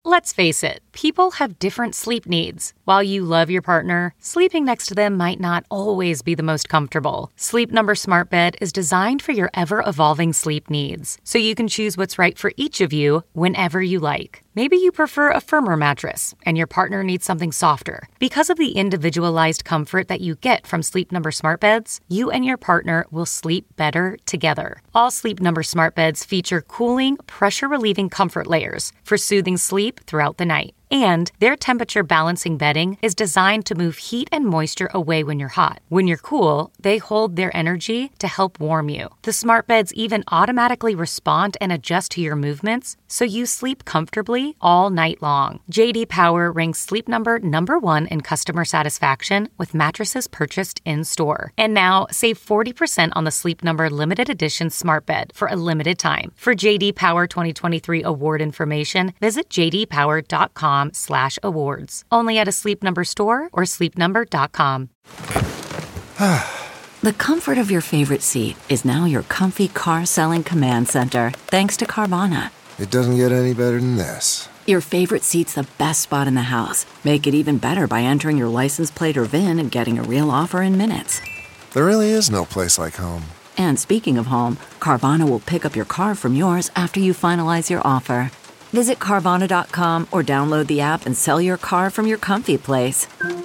Let's face it, people have different sleep needs. While you love your partner, sleeping next to them might not always be the most comfortable. Sleep Number Smart Bed is designed for your ever-evolving sleep needs, so you can choose what's right for each of you whenever you like. Maybe you prefer a firmer mattress, and your partner needs something softer. Because of the individualized comfort that you get from Sleep Number Smart Beds, you and your partner will sleep better together. All Sleep Number Smart Beds feature cooling, pressure-relieving comfort layers for soothing sleep throughout the night. And their temperature balancing bedding is designed to move heat and moisture away when you're hot. When you're cool, they hold their energy to help warm you. The smart beds even automatically respond and adjust to your movements, so you sleep comfortably all night long. J.D. Power ranks Sleep Number #1 in customer satisfaction with mattresses purchased in-store. And now, save 40% on the Sleep Number limited edition smart bed for a limited time. For J.D. Power 2023 award information, visit jdpower.com/awards. Only at a Sleep Number store or sleepnumber.com. The comfort of your favorite seat is now your comfy car selling command center, thanks to Carvana. It doesn't get any better than this. Your favorite seat's the best spot in the house. Make it even better by entering your license plate or VIN and getting a real offer in minutes. There really is no place like home. And speaking of home, Carvana will pick up your car from yours after you finalize your offer. Visit Carvana.com or download the app and sell your car from your comfy place.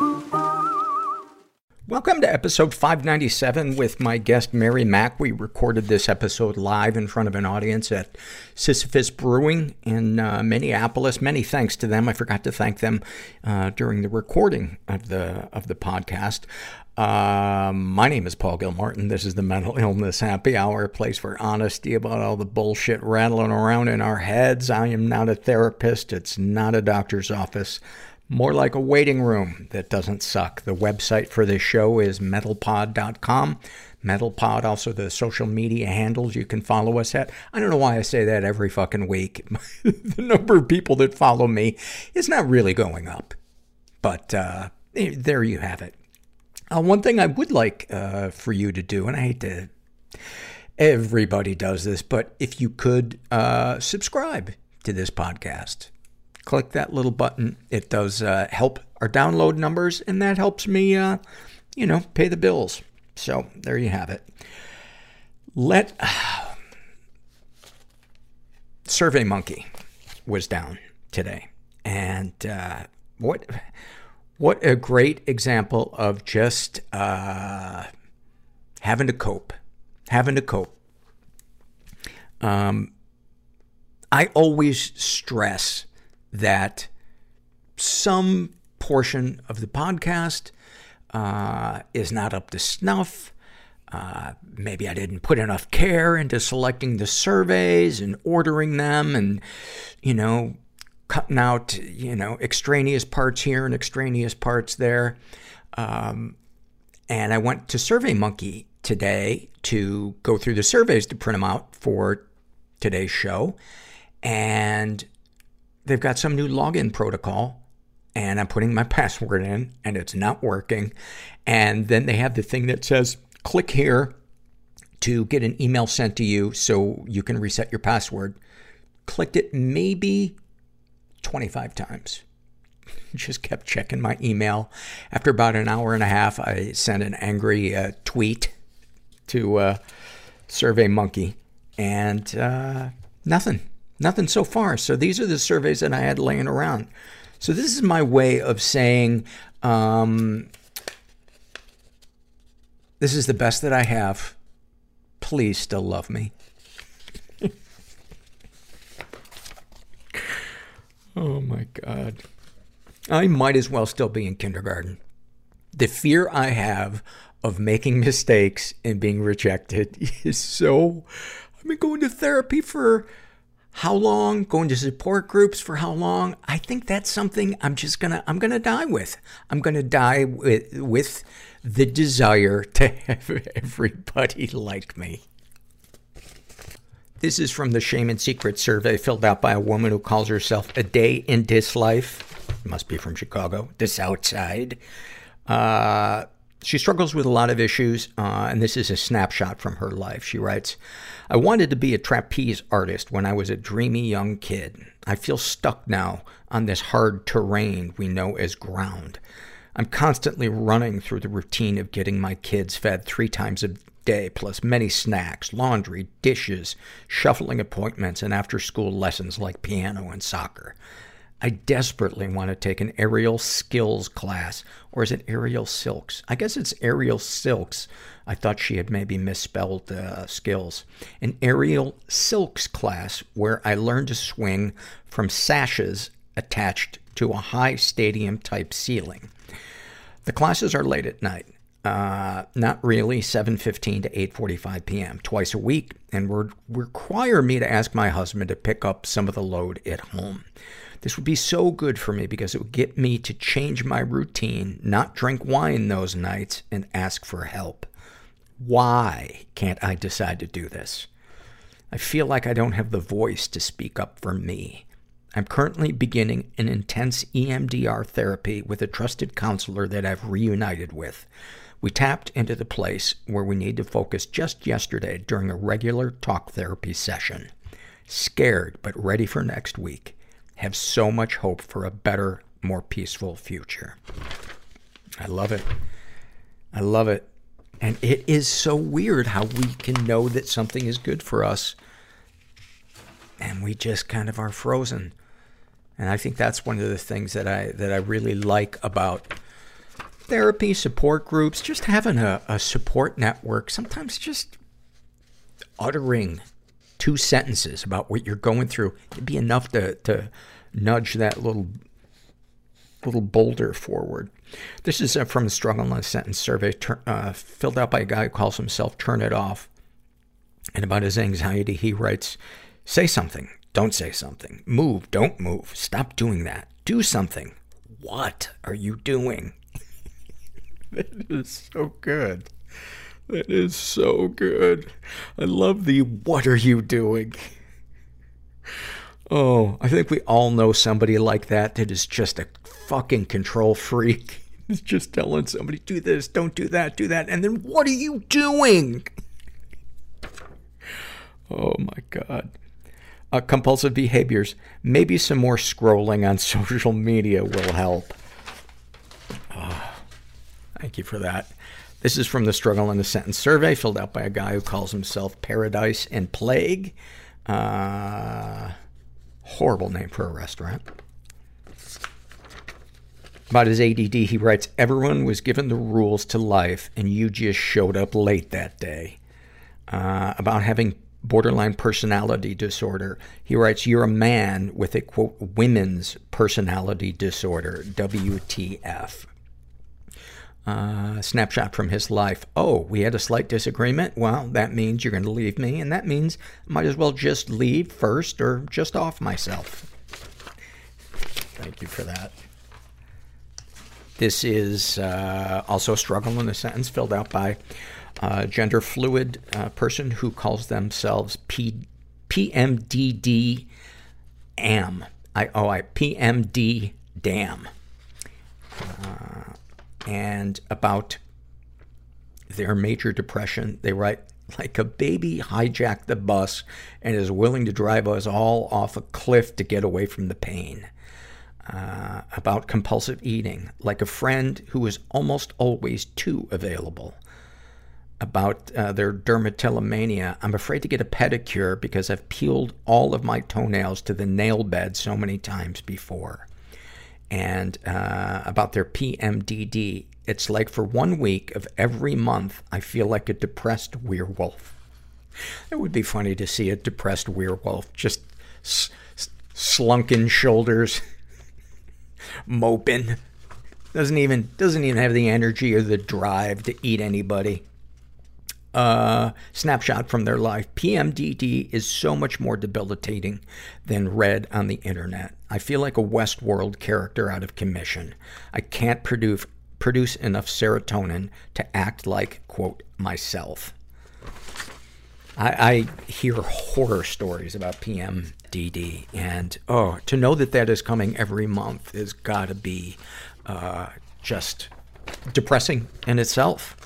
Welcome to episode 597 with my guest, Mary Mack. We recorded this episode live in front of an audience at Sisyphus Brewing in Minneapolis. Many thanks to them. I forgot to thank them during the recording of the podcast. My name is Paul Gilmartin. This is the Mental Illness Happy Hour, a place for honesty about all the bullshit rattling around in our heads. I am not a therapist. It's not a doctor's office. More like a waiting room that doesn't suck. The website for this show is mentalpod.com. Mentalpod, also the social media handles you can follow us at. I don't know why I say that every fucking week. The number of people that follow me is not really going up. But there you have it. One thing I would like for you to do, and I hate to, everybody does this, but if you could subscribe to this podcast, click that little button. It does help our download numbers, and that helps me, pay the bills. So there you have it. SurveyMonkey was down today, and what a great example of just having to cope. I always stress that some portion of the podcast is not up to snuff. Maybe I didn't put enough care into selecting the surveys and ordering them and, cutting out, extraneous parts here and extraneous parts there. And I went to SurveyMonkey today to go through the surveys to print them out for today's show. And they've got some new login protocol, and I'm putting my password in, and it's not working. And then they have the thing that says, click here to get an email sent to you so you can reset your password. Clicked it maybe 25 times. Just kept checking my email. After about an hour and a half, I sent an angry tweet to SurveyMonkey, and Nothing so far. So these are the surveys that I had laying around. So this is my way of saying, this is the best that I have. Please still love me. Oh my God. I might as well still be in kindergarten. The fear I have of making mistakes and being rejected is so... I've been going to therapy for how long? Going to support groups for how long? I think that's something I'm gonna die with. I'm gonna die with the desire to have everybody like me. This is from the Shame and Secret survey filled out by a woman who calls herself A Day in Dis Life. Must be from Chicago. This outside. She struggles with a lot of issues, and this is a snapshot from her life. She writes, I wanted to be a trapeze artist when I was a dreamy young kid. I feel stuck now on this hard terrain we know as ground. I'm constantly running through the routine of getting my kids fed 3 times a day, plus many snacks, laundry, dishes, shuffling appointments, and after-school lessons like piano and soccer. I desperately want to take an aerial skills class. Or is it aerial silks? I guess it's aerial silks. I thought she had maybe misspelled skills. An aerial silks class where I learn to swing from sashes attached to a high stadium-type ceiling. The classes are late at night. Not really, 7:15 to 8:45 p.m. twice a week, and would require me to ask my husband to pick up some of the load at home. This would be so good for me because it would get me to change my routine, not drink wine those nights, and ask for help. Why can't I decide to do this? I feel like I don't have the voice to speak up for me. I'm currently beginning an intense EMDR therapy with a trusted counselor that I've reunited with. We tapped into the place where we need to focus just yesterday during a regular talk therapy session. Scared, but ready for next week. Have so much hope for a better, more peaceful future. I love it. I love it. And it is so weird how we can know that something is good for us and we just kind of are frozen. And I think that's one of the things that I really like about therapy, support groups, just having a support network. Sometimes just uttering 2 sentences about what you're going through it'd be enough to nudge that little boulder forward. This is from the Struggle in a Sentence survey, filled out by a guy who calls himself Turn It Off. And about his anxiety, he writes, say something, don't say something. Move, don't move. Stop doing that. Do something. What are you doing? That is so good. That is so good. I love the what are you doing? Oh, I think we all know somebody like that is just a fucking control freak. It's just telling somebody, do this, don't do that, and then what are you doing? Oh my God. Compulsive behaviors. Maybe some more scrolling on social media will help. Oh, thank you for that. This is from the Struggle in a Sentence survey, filled out by a guy who calls himself Paradise and Plague. Horrible name for a restaurant. About his ADD, he writes, everyone was given the rules to life, and you just showed up late that day. About having borderline personality disorder, he writes, you're a man with a, quote, women's personality disorder, WTF. Snapshot from his life. Oh, we had a slight disagreement? Well, that means you're going to leave me, and that means I might as well just leave first or just off myself. Thank you for that. This is also a Struggle in a Sentence, filled out by a gender fluid person who calls themselves PMDD AM. PMD Dam. And about their major depression, they write, like a baby hijacked the bus and is willing to drive us all off a cliff to get away from the pain. About compulsive eating, like a friend who is almost always too available. About their dermatillomania, I'm afraid to get a pedicure because I've peeled all of my toenails to the nail bed so many times before. And about their PMDD, it's like for 1 week of every month, I feel like a depressed werewolf. It would be funny to see a depressed werewolf, just slunken shoulders, moping. Doesn't even have the energy or the drive to eat anybody. Snapshot from their life. PMDD is so much more debilitating than read on the internet. I feel like a Westworld character out of commission. I can't produce enough serotonin to act like, quote, myself. I hear horror stories about PMDD, and to know that is coming every month has got to be just depressing in itself.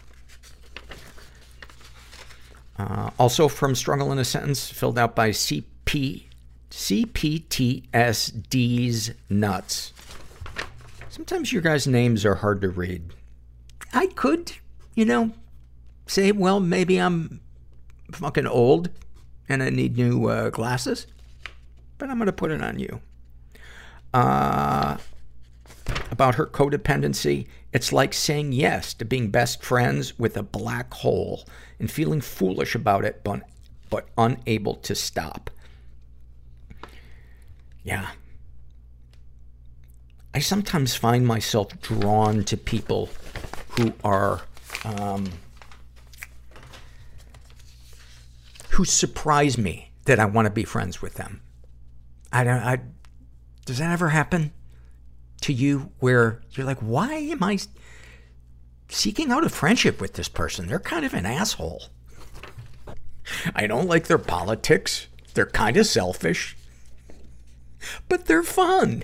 Also from Struggle in a Sentence, filled out by CPTSD's Nuts. Sometimes your guys' names are hard to read. I could, say, well, maybe I'm fucking old and I need new glasses, but I'm going to put it on you. About her codependency, it's like saying yes to being best friends with a black hole and feeling foolish about it, but unable to stop. Yeah. I sometimes find myself drawn to people who are, who surprise me that I want to be friends with them. Does that ever happen to you where you're like, why am I seeking out a friendship with this person? They're kind of an asshole. I don't like their politics. They're kind of selfish, but they're fun.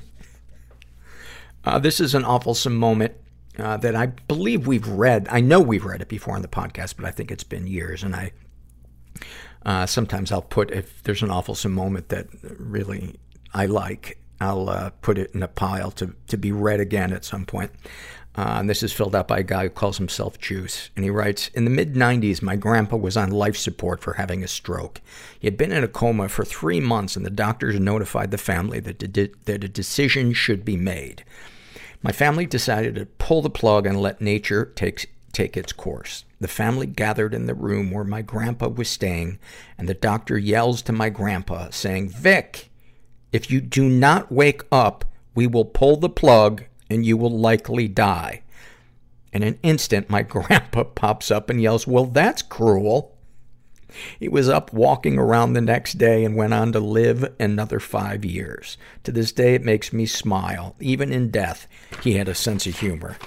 This is an awfulsome moment that I believe we've read. I know we've read it before on the podcast, but I think it's been years. And sometimes I'll put, if there's an awfulsome moment that really I like, I'll put it in a pile to be read again at some point. And this is filled out by a guy who calls himself Juice. And he writes, in the mid-90s, my grandpa was on life support for having a stroke. He had been in a coma for 3 months, and the doctors notified the family that a decision should be made. My family decided to pull the plug and let nature take its course. The family gathered in the room where my grandpa was staying, and the doctor yells to my grandpa, saying, Vic, if you do not wake up, we will pull the plug and you will likely die. In an instant, my grandpa pops up and yells, well, that's cruel. He was up walking around the next day and went on to live another 5 years. To this day, it makes me smile. Even in death, he had a sense of humor.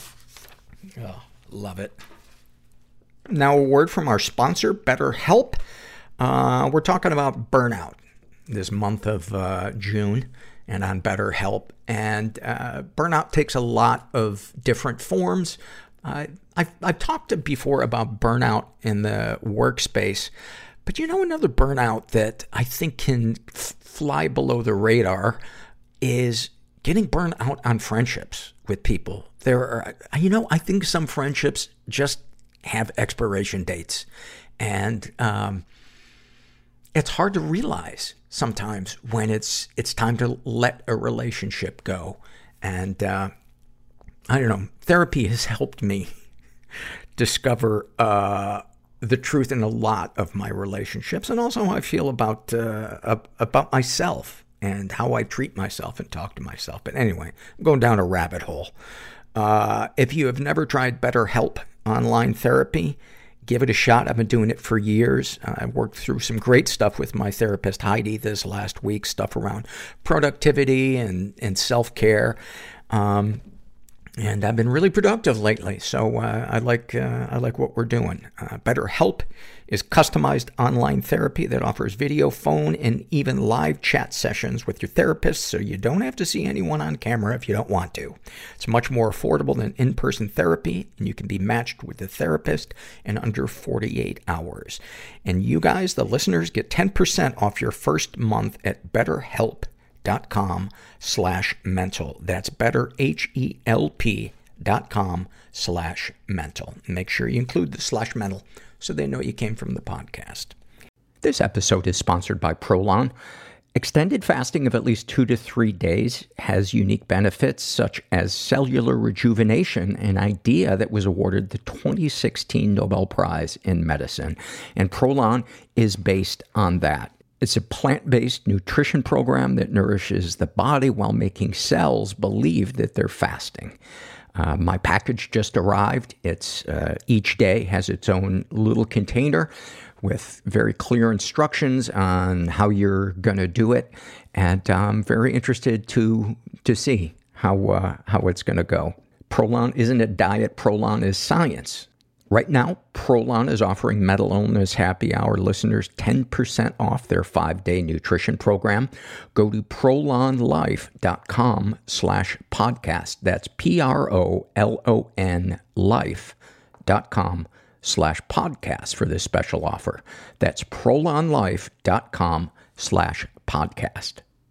Oh, love it. Now a word from our sponsor, BetterHelp. We're talking about burnout this month of June and on BetterHelp. And burnout takes a lot of different forms. I've talked before about burnout in the workspace, but another burnout that I think can fly below the radar is getting burned out on friendships with people. There are, I think some friendships just have expiration dates, and it's hard to realize sometimes when it's time to let a relationship go. And I don't know, therapy has helped me discover the truth in a lot of my relationships, and also how I feel about myself and how I treat myself and talk to myself. But anyway, I'm going down a rabbit hole. If you have never tried BetterHelp online therapy, give it a shot. I've been doing it for years. I worked through some great stuff with my therapist, Heidi, this last week, stuff around productivity and self-care. And I've been really productive lately. So, I like what we're doing. BetterHelp is customized online therapy that offers video, phone, and even live chat sessions with your therapist, so you don't have to see anyone on camera if you don't want to. It's much more affordable than in-person therapy, and you can be matched with a therapist in under 48 hours. And you guys, the listeners, get 10% off your first month at BetterHelp.com/mental. That's BetterHelp.com/mental. Make sure you include the /mental so they know you came from the podcast. This episode is sponsored by Prolon. Extended fasting of at least 2 to 3 days has unique benefits such as cellular rejuvenation, an idea that was awarded the 2016 Nobel Prize in Medicine. And Prolon is based on that. It's a plant-based nutrition program that nourishes the body while making cells believe that they're fasting. My package just arrived. It's each day has its own little container with very clear instructions on how you're going to do it, and I'm very interested to see how it's going to go. Prolon isn't a diet. Prolon is science. Right now, Prolon is offering Mental Illness Happy Hour listeners 10% off their 5-day nutrition program. Go to prolonlife.com/podcast. That's PROLON life.com/podcast for this special offer. That's prolonlife.com/podcast.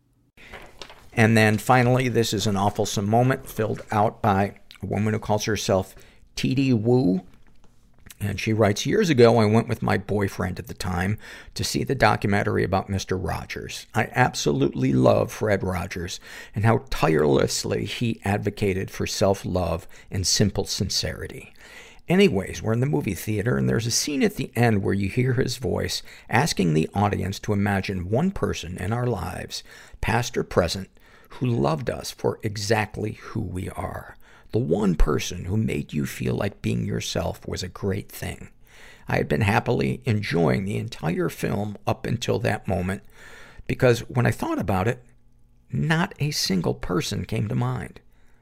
And then finally, this is an awfulsome moment filled out by a woman who calls herself TD Wu. And she writes, years ago, I went with my boyfriend at the time to see the documentary about Mr. Rogers. I absolutely love Fred Rogers and how tirelessly he advocated for self-love and simple sincerity. Anyways, we're in the movie theater, and there's a scene at the end where you hear his voice asking the audience to imagine one person in our lives, past or present, who loved us for exactly who we are. The one person who made you feel like being yourself was a great thing. I had been happily enjoying the entire film up until that moment, because when I thought about it, not a single person came to mind.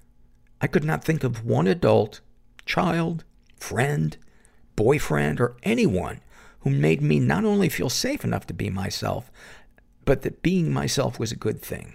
I could not think of one adult, child, friend, boyfriend, or anyone who made me not only feel safe enough to be myself, but that being myself was a good thing.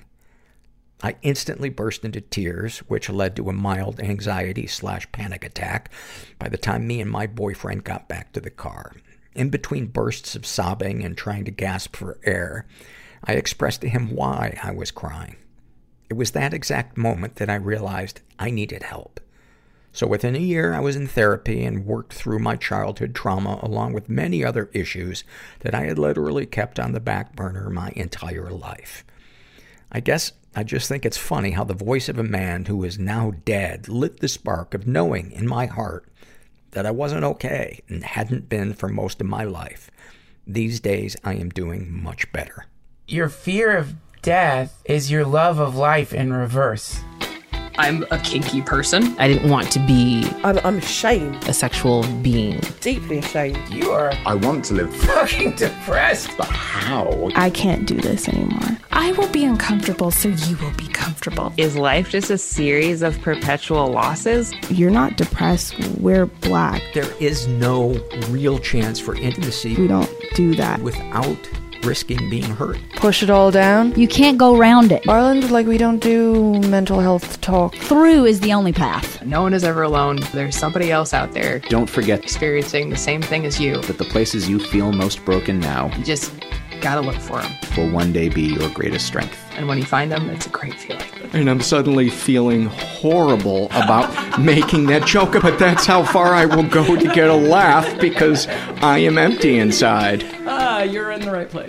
I instantly burst into tears, which led to a mild anxiety/panic attack by the time me and my boyfriend got back to the car. In between bursts of sobbing and trying to gasp for air, I expressed to him why I was crying. It was that exact moment that I realized I needed help. So within a year, I was in therapy and worked through my childhood trauma along with many other issues that I had literally kept on the back burner my entire life. I guess I just think it's funny how the voice of a man who is now dead lit the spark of knowing in my heart that I wasn't okay and hadn't been for most of my life. These days, I am doing much better. Your fear of death is your love of life in reverse. I'm a kinky person. I didn't want to be I'm ashamed. a sexual being. Deeply ashamed. You are I want to live. fucking depressed. But how? I can't do this anymore. I will be uncomfortable so you will be comfortable. Is life just a series of perpetual losses? You're not depressed. We're black. There is no real chance for intimacy. We don't do that. Without risking being hurt. Push it all down. You can't go around it. Ireland, we don't do mental health talk. Through is the only path. No one is ever alone. There's somebody else out there Don't forget experiencing the same thing as you. that the places you feel most broken now You just gotta look for them. will one day be your greatest strength. And when you find them, it's a great feeling. And I'm suddenly feeling horrible about making that joke, but that's how far I will go to get a laugh because I am empty inside. You're in the right place.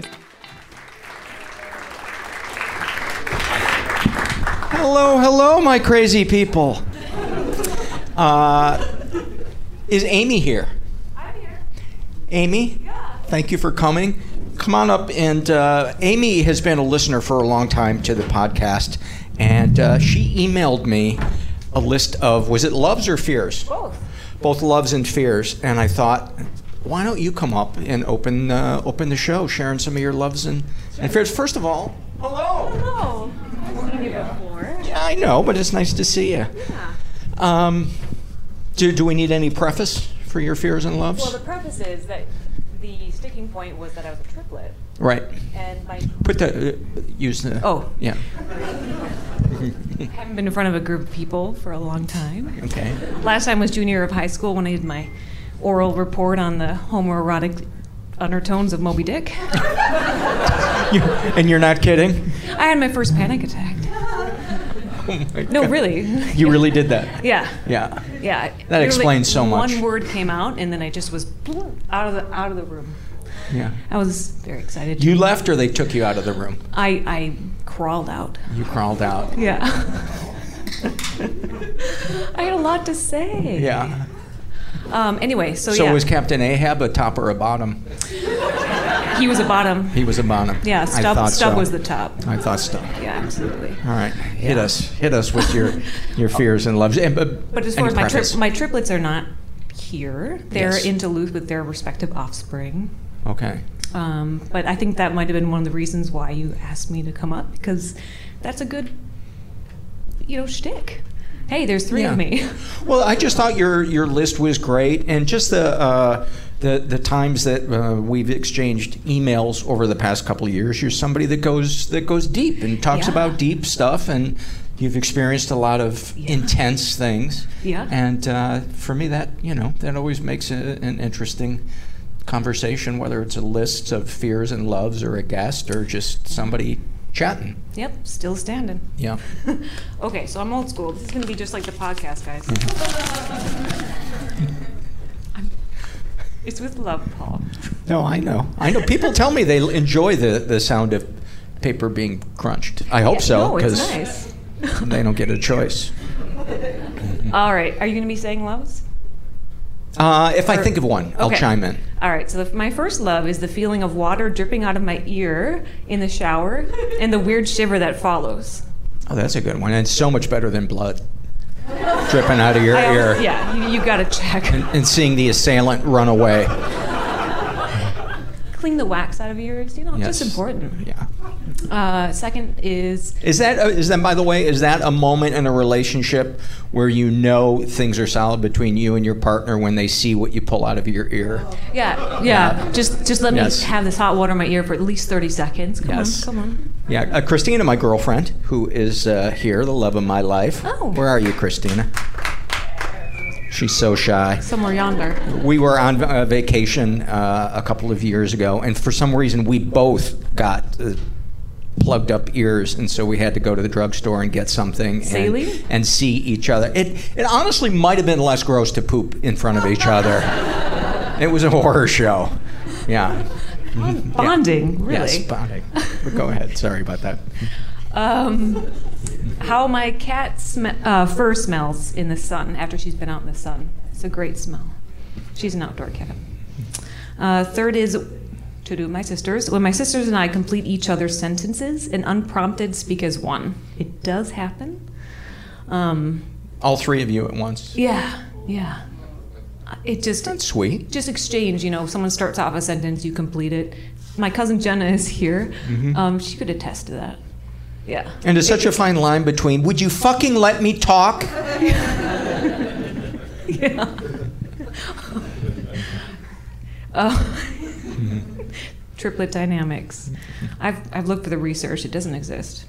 Hello, my crazy people. Is Amy here? I'm here. Amy? Yeah. Thank you for coming. Come on up. And Amy has been a listener for a long time to the podcast. And she emailed me a list of, was it loves or fears? Both. Both loves and fears. And I thought, why don't you come up and open the show, sharing some of your loves and fears. First of all, hello. Hello. I've seen you before. Yeah, I know, but it's nice to see you. Yeah. Do we need any preface for your fears and loves? Well, the preface is that the sticking point was that I was a triplet. Right. And my... Put the... use the... Oh. Yeah. I haven't been in front of a group of people for a long time. Okay. Last time was junior year of high school when I did my oral report on the homoerotic undertones of Moby Dick. And you're not kidding? I had my first panic attack. Oh my God. No, really. You really did that? Yeah. Yeah. Yeah. That explains so much. One word came out, and then I just was out of the room. Yeah. I was very excited. You left, or they took you out of the room? I crawled out. You crawled out. Yeah. I had a lot to say. Yeah. Anyway, so So yeah. was Captain Ahab a top or a bottom? He was a bottom. He was a bottom. Yeah, Stubb was the top. I thought Stubb. Yeah, absolutely. All right, hit us with your fears and loves. But as far as my triplets are not here. They're Yes. in Duluth with their respective offspring. Okay. But I think that might have been one of the reasons why you asked me to come up, because that's a good, shtick. hey, there's 3 of me. Well, I just thought your list was great, and just the times that we've exchanged emails over the past couple of years, you're somebody that goes deep and talks about deep stuff, and you've experienced a lot of intense things. Yeah. And for me, that always makes an interesting conversation, whether it's a list of fears and loves or a guest or just somebody chatting. Yep, still standing. Yeah. Okay, so I'm old school. This is going to be just like the podcast, guys. It's with love, Paul. No, I know. People tell me they enjoy the sound of paper being crunched. I hope so, because it's nice. They don't get a choice. All right, are you going to be saying loves? If I think of one, I'll chime in. All right, so my first love is the feeling of water dripping out of my ear in the shower and the weird shiver that follows. Oh, that's a good one. And it's so much better than blood dripping out of your ear. Yeah, you got to check. And seeing the assailant run away. Clean the wax out of your ears, just important. Yeah. Second is that, by the way, is that a moment in a relationship where things are solid between you and your partner when they see what you pull out of your ear? Yeah. Just let me have this hot water in my ear for at least 30 seconds. Come on. Yeah, Christina, my girlfriend, who is here, the love of my life. Oh. Where are you, Christina? She's so shy. Somewhere yonder. We were on vacation a couple of years ago, and for some reason we both got plugged up ears, and so we had to go to the drugstore and get something and see each other. It honestly might have been less gross to poop in front of each other. It was a horror show. Yeah. Bonding, really. Yes, bonding. But go ahead. Sorry about that. How my cat fur smells in the sun after she's been out in the sun. It's a great smell. She's an outdoor cat. Third is to do with my sisters. When my sisters and I complete each other's sentences and unprompted speak as one. It does happen. All 3 of you at once? Yeah. That's sweet. Just exchange, someone starts off a sentence, you complete it. My cousin Jenna is here. Mm-hmm. She could attest to that. Yeah. And there's such a fine line between, would you fucking let me talk? Yeah. Triplet dynamics. I've looked for the research. It doesn't exist.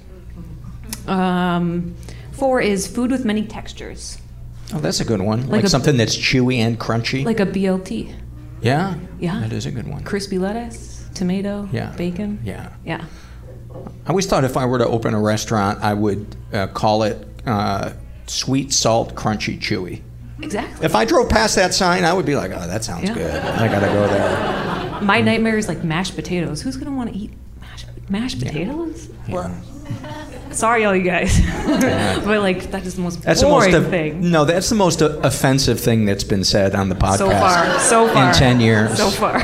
4 is food with many textures. Oh, that's a good one. Like something that's chewy and crunchy. Like a BLT. Yeah. Yeah. That is a good one. Crispy lettuce, tomato, bacon. Yeah. Yeah. I always thought if I were to open a restaurant, I would call it sweet, salt, crunchy, chewy. Exactly. If I drove past that sign, I would be like, oh, that sounds good. I gotta go there. My nightmare is like mashed potatoes. Who's gonna want to eat mashed potatoes? Yeah. Sorry, all you guys. But that is the most boring thing. No, that's the most offensive thing that's been said on the podcast. So far. In 10 years. So far.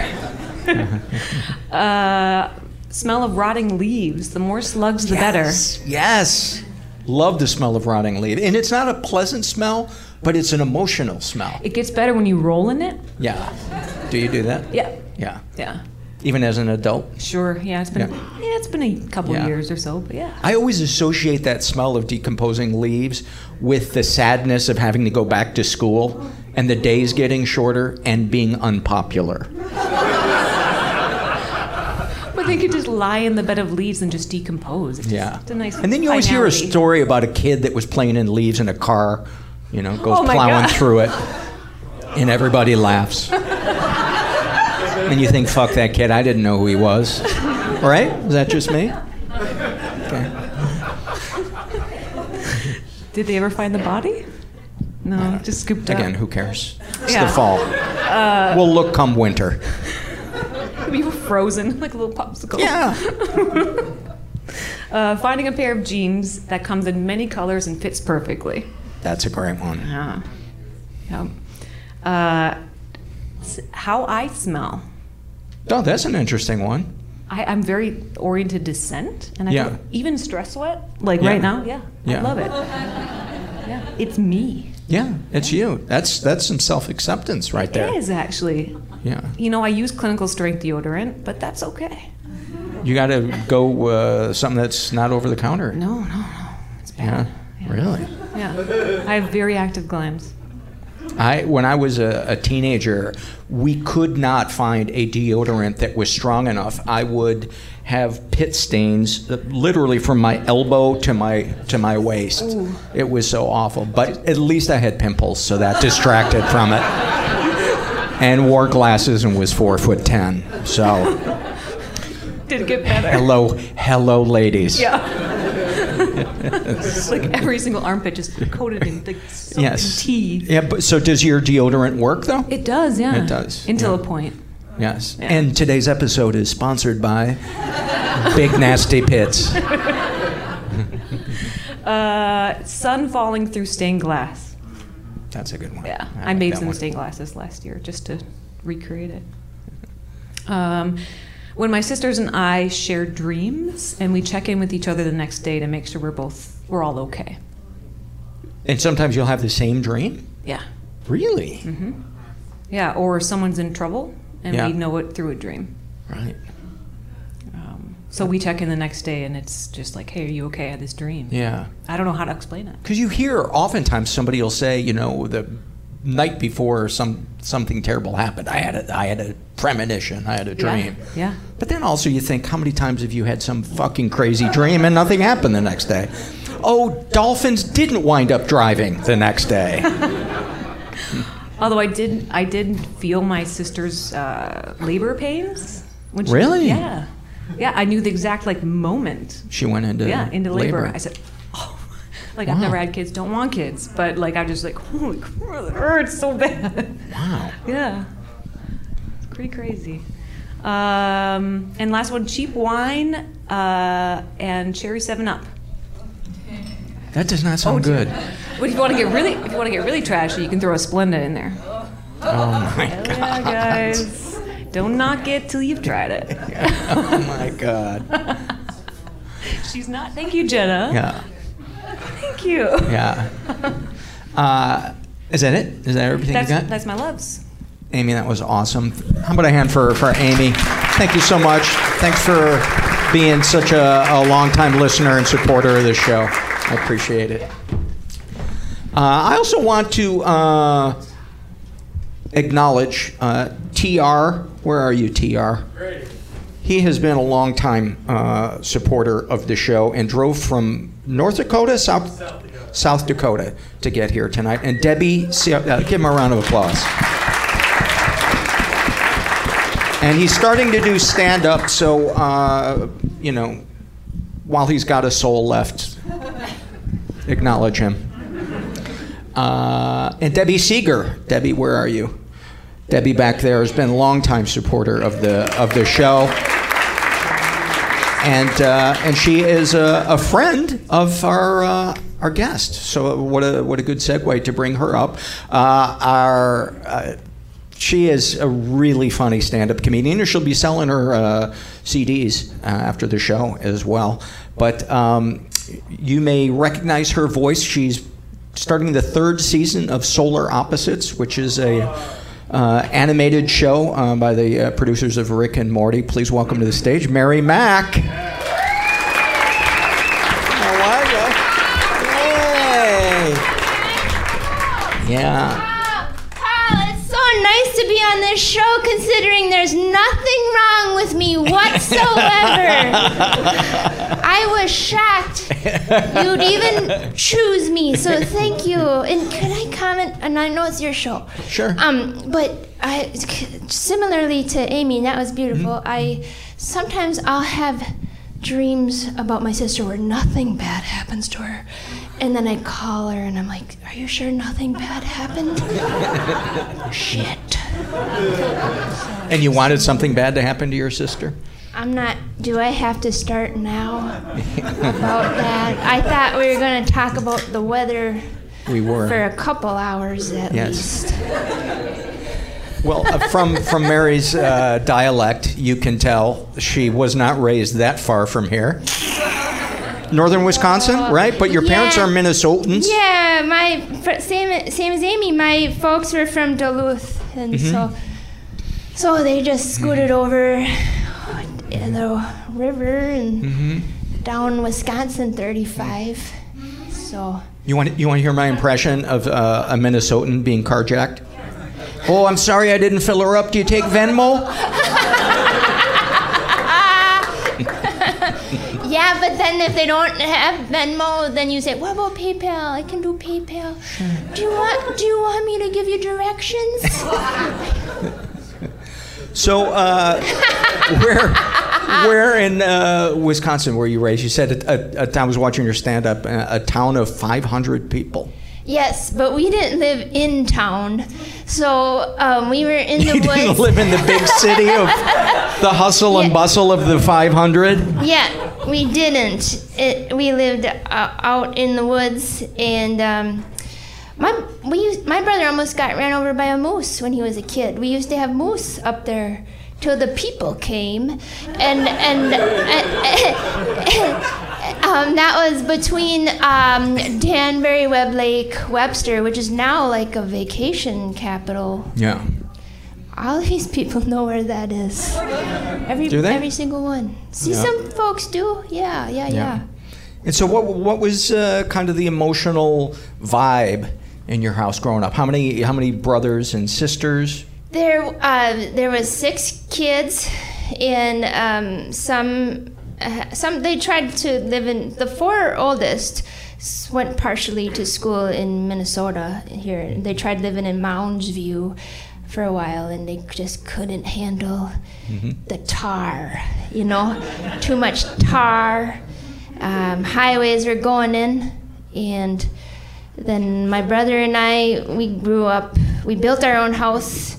Smell of rotting leaves. The more slugs, the better. Yes. Love the smell of rotting leaves. And it's not a pleasant smell, but it's an emotional smell. It gets better when you roll in it. Yeah. Do you do that? Yeah. Yeah. Yeah. Even as an adult? Sure. Yeah. It's been a couple of years or so, but yeah. I always associate that smell of decomposing leaves with the sadness of having to go back to school and the days getting shorter and being unpopular. But they could just lie in the bed of leaves and just decompose. It's a nice And then you always hear a story about a kid that was playing in leaves in a car, goes plowing through it, and everybody laughs. And you think, fuck that kid, I didn't know who he was. Right? Is that just me? Okay. Did they ever find the body? No, just scooped up. Again, who cares? It's the fall. We'll look come winter. We were frozen like a little popsicle. Yeah. Finding a pair of jeans that comes in many colors and fits perfectly. That's a great one. Yeah. How I smell. Oh, that's an interesting one. I'm very oriented to scent, and I even stress sweat, right now. I love it. Yeah, it's me. Yeah, it's you. That's some self-acceptance right there. It is actually. Yeah. I use clinical strength deodorant, but that's okay. You got to go something that's not over the counter. No. It's bad. Yeah. Really? Yeah. I have very active glands. When I was a teenager, we could not find a deodorant that was strong enough. I would have pit stains literally from my elbow to my waist. Ooh. It was so awful. But at least I had pimples, so that distracted from it. And wore glasses and was 4'10". So did it get better? Hello, ladies. Yeah. It's like every single armpit just coated in like soap and tea. Yeah, but so does your deodorant work though? It does, yeah. It does. Until a point. Yes. Yeah. And today's episode is sponsored by Big Nasty Pits. Sun falling through stained glass. That's a good one. Yeah. I I made like some that stained glasses last year just to recreate it. When my sisters and I share dreams, and we check in with each other the next day to make sure we're all okay. And sometimes you'll have the same dream? Yeah. Really? Mm-hmm. Yeah, or someone's in trouble, and Yeah. we know it through a dream. Right. So we check in the next day, and it's just like, hey, are you okay? I had this dream. Yeah. I don't know how to explain it. Because you hear oftentimes somebody will say, the night before something terrible happened, I had a premonition, I had a dream. Yeah. But then also you think, how many times have you had some fucking crazy dream and nothing happened the next day? Oh, dolphins didn't wind up driving the next day. Although I did feel my sister's labor pains. When Really? Yeah. Yeah, I knew the exact moment. She went into labor. I said, oh, I've never had kids, don't want kids, but I'm just like, holy crap, it hurts so bad. Wow. Yeah. It's pretty crazy. And last one, cheap wine and cherry 7-Up. That does not sound good. But if you want to get really trashy, you can throw a Splenda in there. Oh my God. Yeah, guys. Don't knock it till you've tried it. Oh my God. She's not. Thank you, Jenna. Yeah. Thank you. Yeah. Is that it? Is that everything you got? That's my loves. Amy, that was awesome. How about a hand for Amy? Thank you so much. Thanks for being such a long-time listener and supporter of this show. I appreciate it. I also want to acknowledge TR. Where are you, TR? Great. He has been a long-time supporter of the show and drove from North Dakota, South Dakota to get here tonight. And Debbie, give him a round of applause. And he's starting to do stand-up, so, while he's got a soul left, acknowledge him. And Debbie Seeger. Debbie, where are you? Debbie back there has been a longtime supporter of the show, and she is a friend of our guest. So what a good segue to bring her up. She is a really funny stand-up comedian, and she'll be selling her CDs after the show as well. But you may recognize her voice. She's starting the 3rd season of Solar Opposites, which is a animated show by the producers of Rick and Morty. Please welcome to the stage, Mary Mack. How are you? Hey. Yeah. It's so nice to be on this show, considering there's nothing wrong with me whatsoever. I was shocked you'd even choose me, so thank you. And can I comment? And I know it's your show. Sure. But similarly to Amy, that was beautiful. Sometimes I'll have dreams about my sister where nothing bad happens to her. And then I call her and I'm like, are you sure nothing bad happened? Shit. And you wanted something bad to happen to your sister? Do I have to start now about that? I thought we were going to talk about the weather We were. For a couple hours at least. Well, from Mary's dialect, you can tell she was not raised that far from here. Northern Wisconsin, right? But your parents are Minnesotans. Yeah, same as Amy. My folks were from Duluth, and so they just scooted over the river and down Wisconsin 35. So You want to hear my impression of a Minnesotan being carjacked? Oh, I'm sorry I didn't fill her up. Do you take Venmo? Yeah, but then if they don't have Venmo, then you say, "What about PayPal? I can do PayPal. Do you want me to give you directions?" So, where in Wisconsin were you raised? You said I was watching your stand-up. A town of 500 people. Yes, but we didn't live in town, so we were in the woods. You didn't live in the big city of the hustle and bustle of the 500? Yeah, we didn't. We lived out in the woods, and my brother almost got ran over by a moose when he was a kid. We used to have moose up there till the people came, and that was between Danbury, Webb Lake, Webster, which is now like a vacation capital. Yeah. All of these people know where that is. Do they? Every single one. See, some folks do. Yeah. And so what was kind of the emotional vibe in your house growing up? How many brothers and sisters? There was 6 kids, and some they tried to live in. The 4 oldest went partially to school in Minnesota here. They tried living in Mounds View for a while, and they just couldn't handle the tar. Too much tar. Highways were going in, and then my brother and I, we grew up. We built our own house.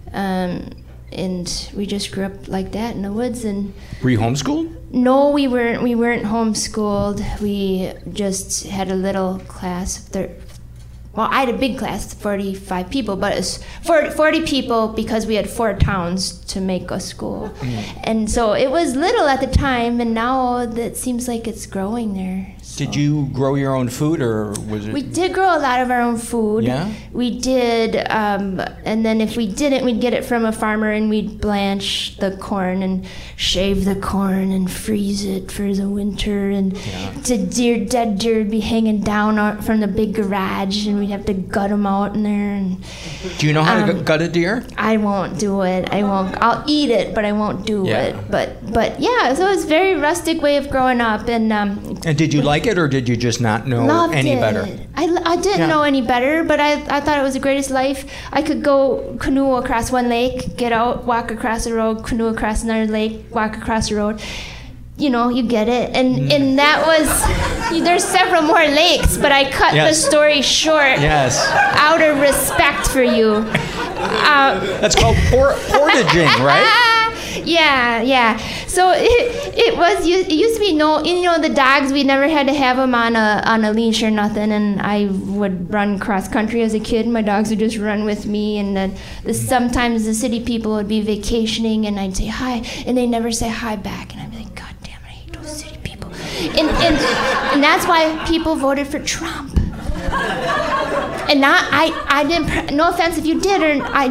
And we just grew up like that in the woods. And were you homeschooled? No, we weren't. We weren't homeschooled. We just had a little class. Well, I had a big class, 45 people, but it was 40 people because we had 4 towns to make a school. And so it was little at the time, and now it seems like it's growing there. So. Did you grow your own food, or was it? We did grow a lot of our own food. Yeah? We did, and then if we didn't, we'd get it from a farmer, and we'd blanch the corn and shave the corn and freeze it for the winter, and dead deer would be hanging down out from the big garage, and we'd have to gut them out in there. And do you know how to gut a deer? I won't do it. I won't. I'll eat it, but I won't do it. But yeah, so it was a very rustic way of growing up. And did you like it, or did you just not know any better? I didn't know any better, but I thought it was the greatest life. I could go canoe across one lake, get out, walk across the road, canoe across another lake, walk across the road. You get it. And that was, there's several more lakes, but I cut the story short out of respect for you. That's called portaging, right? Yeah. So it used to be the dogs, we never had to have them on a leash or nothing, and I would run cross country as a kid, and my dogs would just run with me, and then sometimes the city people would be vacationing, and I'd say hi, and they'd never say hi back, and I'd be like, God damn it, I hate those city people. And that's why people voted for Trump. And I didn't, no offense if you did, or I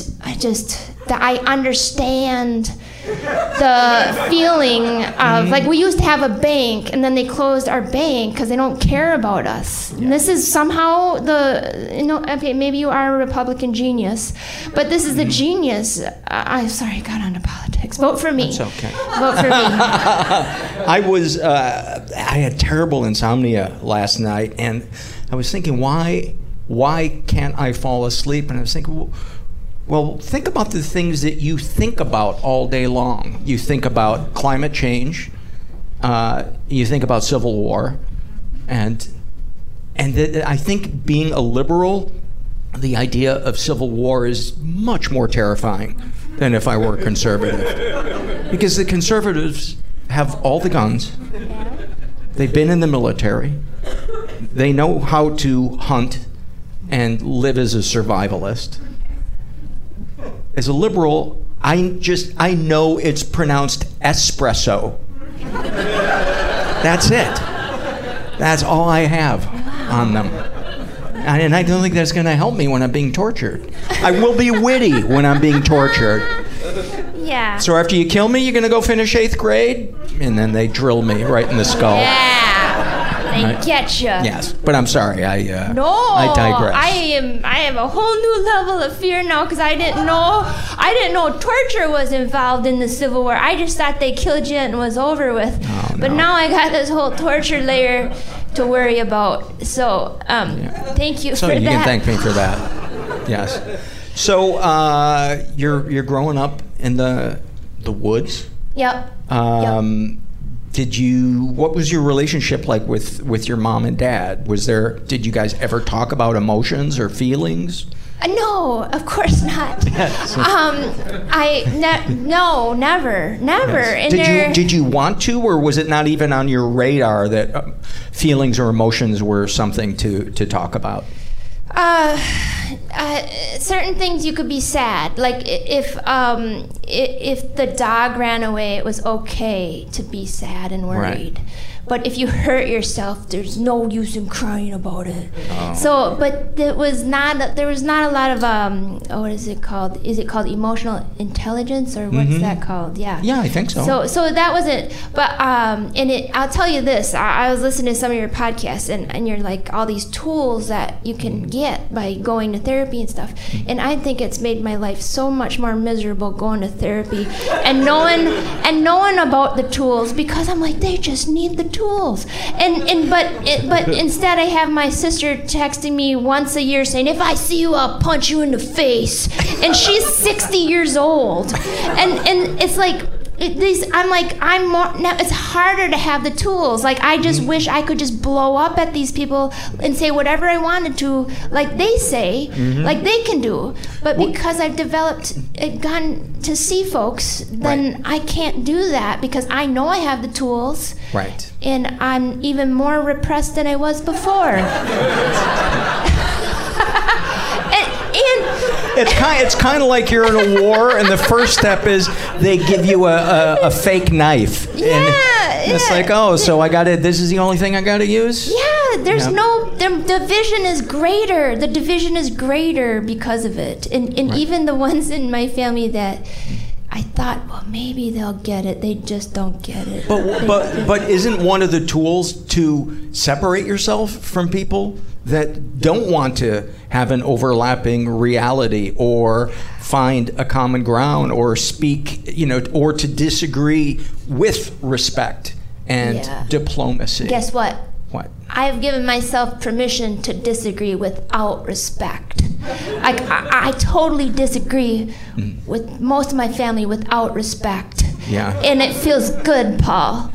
understand the feeling of, like, we used to have a bank, and then they closed our bank because they don't care about us. And this is somehow okay, maybe you are a Republican genius, but this is the genius. I'm sorry, I got onto politics. Vote for me. That's okay. Vote for me. I had terrible insomnia last night, and I was thinking, why can't I fall asleep? And I was thinking, well, think about the things that you think about all day long. You think about climate change. You think about civil war. And I think being a liberal, the idea of civil war is much more terrifying than if I were a conservative. Because the conservatives have all the guns. They've been in the military. They know how to hunt and live as a survivalist. As a liberal, I know it's pronounced espresso. That's it. That's all I have on them. And I don't think that's going to help me when I'm being tortured. I will be witty when I'm being tortured. Yeah. So after you kill me, you're going to go finish 8th grade? And then they drill me right in the skull. Yeah. they get you. Yes, but I'm sorry. I digress. I have a whole new level of fear now because I didn't know torture was involved in the Civil War. I just thought they killed you and it was over with. But now I got this whole torture layer to worry about. So thank you for that. So you can thank me for that. Yes. So you're growing up in the woods. Yep. What was your relationship like with your mom and dad? Did you guys ever talk about emotions or feelings? No, of course not. Yes. No, never. Yes. Did you want to, or was it not even on your radar that feelings or emotions were something to talk about? Certain things you could be sad. Like if the dog ran away, it was okay to be sad and worried. Right. But if you hurt yourself, there's no use in crying about it. Oh. So, but there was not a lot of what is it called? Is it called emotional intelligence, or what's that called? Yeah. Yeah, I think so. So that wasn't. But I'll tell you this. I was listening to some of your podcasts, and you're like all these tools that you can get by going to therapy and stuff. And I think it's made my life so much more miserable going to therapy and knowing about the tools, because I'm like, they just need the tools, but instead I have my sister texting me once a year saying, if I see you, I'll punch you in the face, and she's 60 years old, and it's like it's harder to have the tools. Like, I just wish I could just blow up at these people and say whatever I wanted to, like they say, like they can do. But because I've gotten to see folks, then I can't do that because I know I have the tools. Right. And I'm even more repressed than I was before. It's kind of like you're in a war, and the first step is they give you a fake knife. Yeah, it's like, this is the only thing I gotta use? Yeah, the division is greater. The division is greater because of it. And even the ones in my family that I thought, well, maybe they'll get it. They just don't get it. But isn't one of the tools to separate yourself from people that don't want to have an overlapping reality or find a common ground or speak, or to disagree with respect and diplomacy? Guess what? What? I've given myself permission to disagree without respect. I totally disagree with most of my family without respect. Yeah. And it feels good, Paul.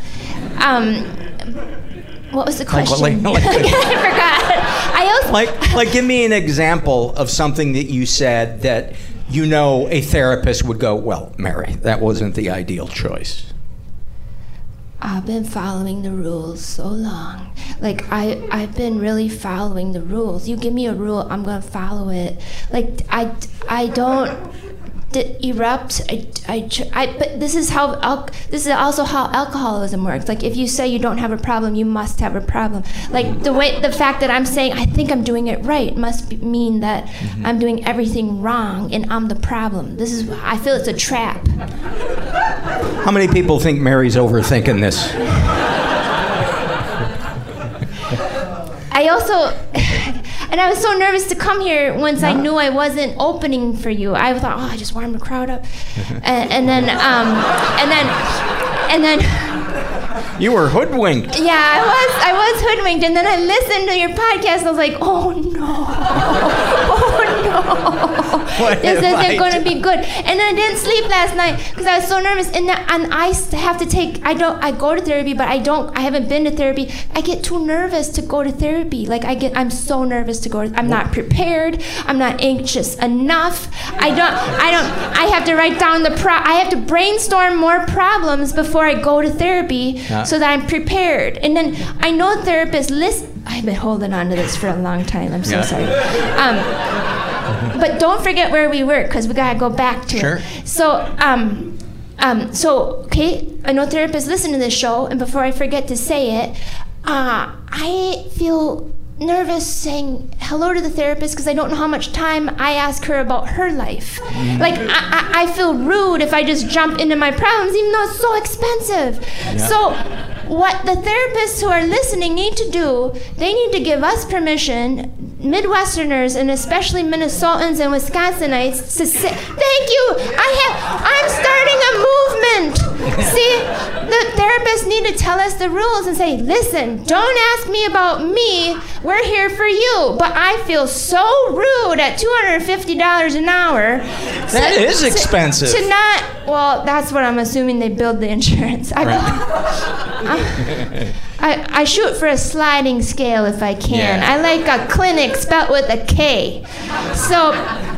What was the question? Like, I forgot. Give me an example of something that you said that a therapist would go, well, Mary, that wasn't the ideal choice. I've been following the rules so long. Like, I've been really following the rules. You give me a rule, I'm going to follow it. Like, I don't erupt. But this is also how alcoholism works. Like, if you say you don't have a problem, you must have a problem. Like, the fact that I'm saying I think I'm doing it right must mean that I'm doing everything wrong and I'm the problem. I feel it's a trap. How many people think Mary's overthinking this? I also, and I was so nervous to come here once I knew I wasn't opening for you. I thought, I just warmed the crowd up, and then. You were hoodwinked. Yeah, I was hoodwinked, and then I listened to your podcast, and I was like, oh no, this isn't going to be good. And then I didn't sleep last night because I was so nervous, and I have to take. I go to therapy, but I haven't been to therapy. I get too nervous to go to therapy. Like, I'm so nervous to go. I'm not prepared. I'm not anxious enough. I have to write down I have to brainstorm more problems before I go to therapy. So that I'm prepared. And then I know therapists listen. I've been holding on to this for a long time. I'm so sorry. But don't forget where we were, because we gotta go back to it. So, okay, I know therapists listen to this show, and before I forget to say it, I feel nervous saying hello to the therapist because I don't know how much time I ask her about her life. Like, I feel rude if I just jump into my problems, even though it's so expensive. So what the therapists who are listening need to do, they need to give us permission, Midwesterners and especially Minnesotans and Wisconsinites, to say, thank you, I'm starting a movement. See, the therapists need to tell us the rules and say, listen, don't ask me about me, we're here for you. But I feel so rude at $250 an hour. That is expensive. To not, well, that's what I'm assuming they build the insurance. I shoot for a sliding scale if I can. Yeah. I like a clinic spelt with a K. So,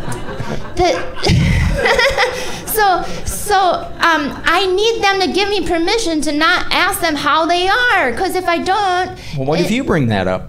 I need them to give me permission to not ask them how they are, because if I don't... Well, what if you bring that up?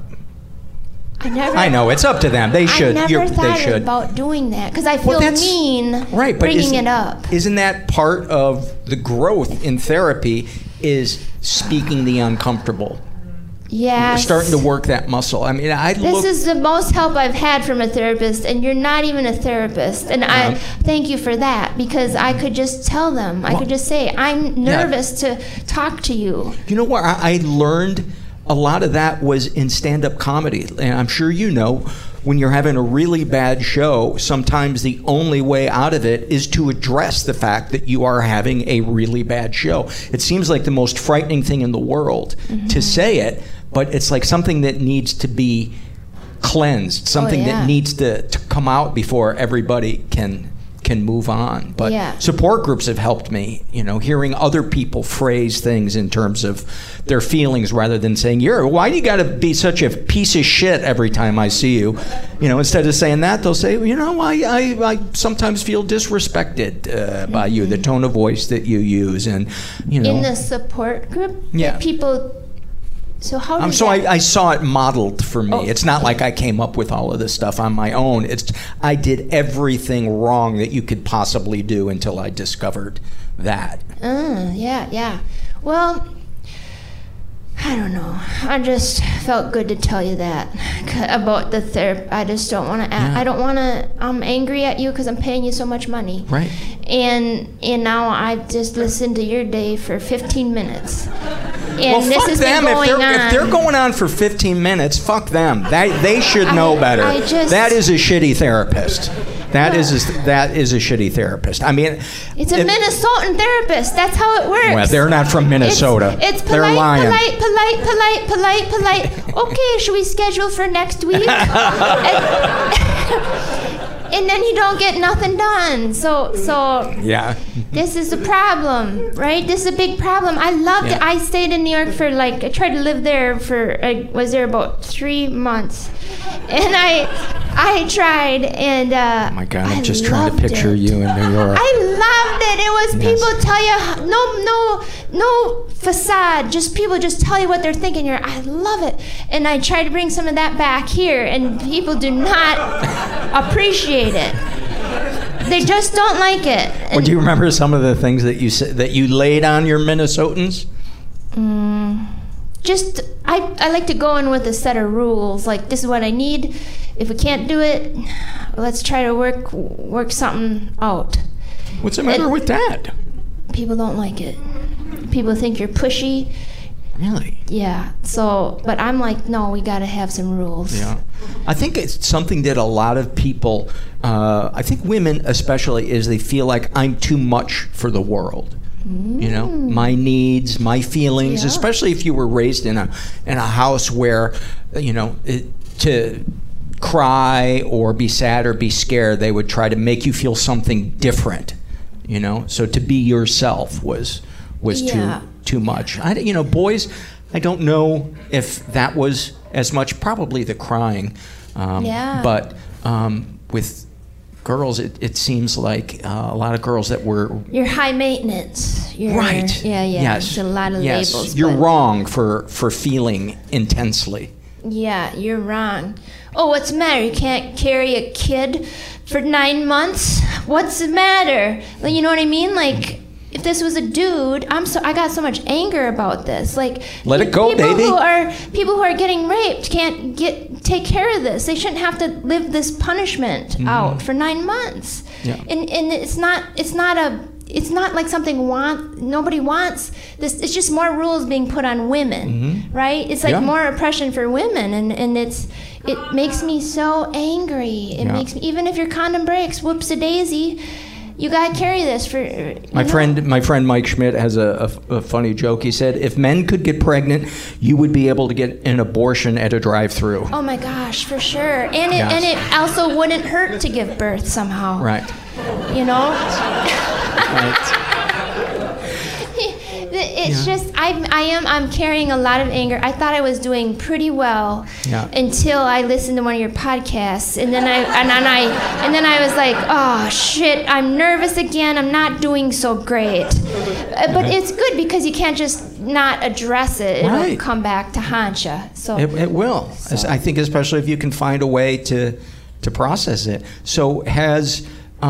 I know, it's up to them. They should. I never thought they should. about doing that, because I feel mean bringing it up. Isn't that part of the growth in therapy, is speaking the uncomfortable? Yes. You're starting to work that muscle. I mean, This is the most help I've had from a therapist, and you're not even a therapist. And I thank you for that, because I could just tell them. I could just say, I'm nervous to talk to you. You know what? I learned a lot of that was in stand-up comedy. And I'm sure you know, when you're having a really bad show, sometimes the only way out of it is to address the fact that you are having a really bad show. It seems like the most frightening thing in the world to say it, but it's like something that needs to be cleansed, something that needs to come out before everybody can move on. But support groups have helped me, hearing other people phrase things in terms of their feelings rather than saying, why do you got to be such a piece of shit every time I see you? Instead of saying that, they'll say, I sometimes feel disrespected by you, the tone of voice that you use. And, In the support group, people... So how I saw it modeled for me. It's not like I came up with all of this stuff on my own. I did everything wrong that you could possibly do until I discovered that. Yeah. Well, I don't know. I just felt good to tell you that about the therapy. I just don't want to. I don't want to. I'm angry at you because I'm paying you so much money. Right. And now I've just listened to your day for 15 minutes. And this has been going on. If they're going on for 15 minutes, fuck them. They should know better. That is a shitty therapist. That is a shitty therapist. I mean, it's a Minnesotan therapist. That's how it works. Well, they're not from Minnesota. It's polite, they're lying. polite. Okay, should we schedule for next week? And then you don't get nothing done. So yeah. This is a problem, right? This is a big problem. I loved it. I stayed in New York for I tried to live there I was there about 3 months. And I tried, and oh my God, I'm just trying to picture you in New York. I loved it. It was people tell you, no facade, just people just tell you what they're thinking. I love it. And I tried to bring some of that back here, and people do not appreciate it. They just don't like it. Well, do you remember some of the things that you said that you laid on your Minnesotans? I like to go in with a set of rules. Like, this is what I need. If we can't do it, let's try to work something out. What's the matter with that? People don't like it. People think you're pushy. Really? Yeah. So, but I'm like, no, we got to have some rules. Yeah. I think it's something that a lot of people, I think women especially, is they feel like I'm too much for the world. My needs, my feelings, especially if you were raised in a house where, to cry or be sad or be scared, they would try to make you feel something different. So to be yourself was too much. Boys, I don't know if that was as much, probably the crying. But with girls, it seems like a lot of girls that were... You're high maintenance. Right. Yeah. Yes. It's a lot of labels. You're wrong for feeling intensely. Yeah, you're wrong. Oh, what's the matter? You can't carry a kid for 9 months? What's the matter? You know what I mean? Like, if this was a dude, I got so much anger about this. Like, let it go, baby. People who are getting raped can't take care of this. They shouldn't have to live this punishment out for 9 months. Yeah. And it's not it's not like something nobody wants this. It's just more rules being put on women, right? It's like more oppression for women, and it makes me so angry. It makes me, even if your condom breaks, whoops-a-daisy, you gotta carry this for. My friend Mike Schmidt has a funny joke. He said, if men could get pregnant, you would be able to get an abortion at a drive-through. Oh my gosh, for sure. And it also wouldn't hurt to give birth somehow. Right. You know? Right. It's just I'm carrying a lot of anger. I thought I was doing pretty well until I listened to one of your podcasts, and then I was like, oh shit, I'm nervous again. I'm not doing so great. But it's good because you can't just not address it. It'll come back to haunt you. So it will. So. I think especially if you can find a way to process it. So has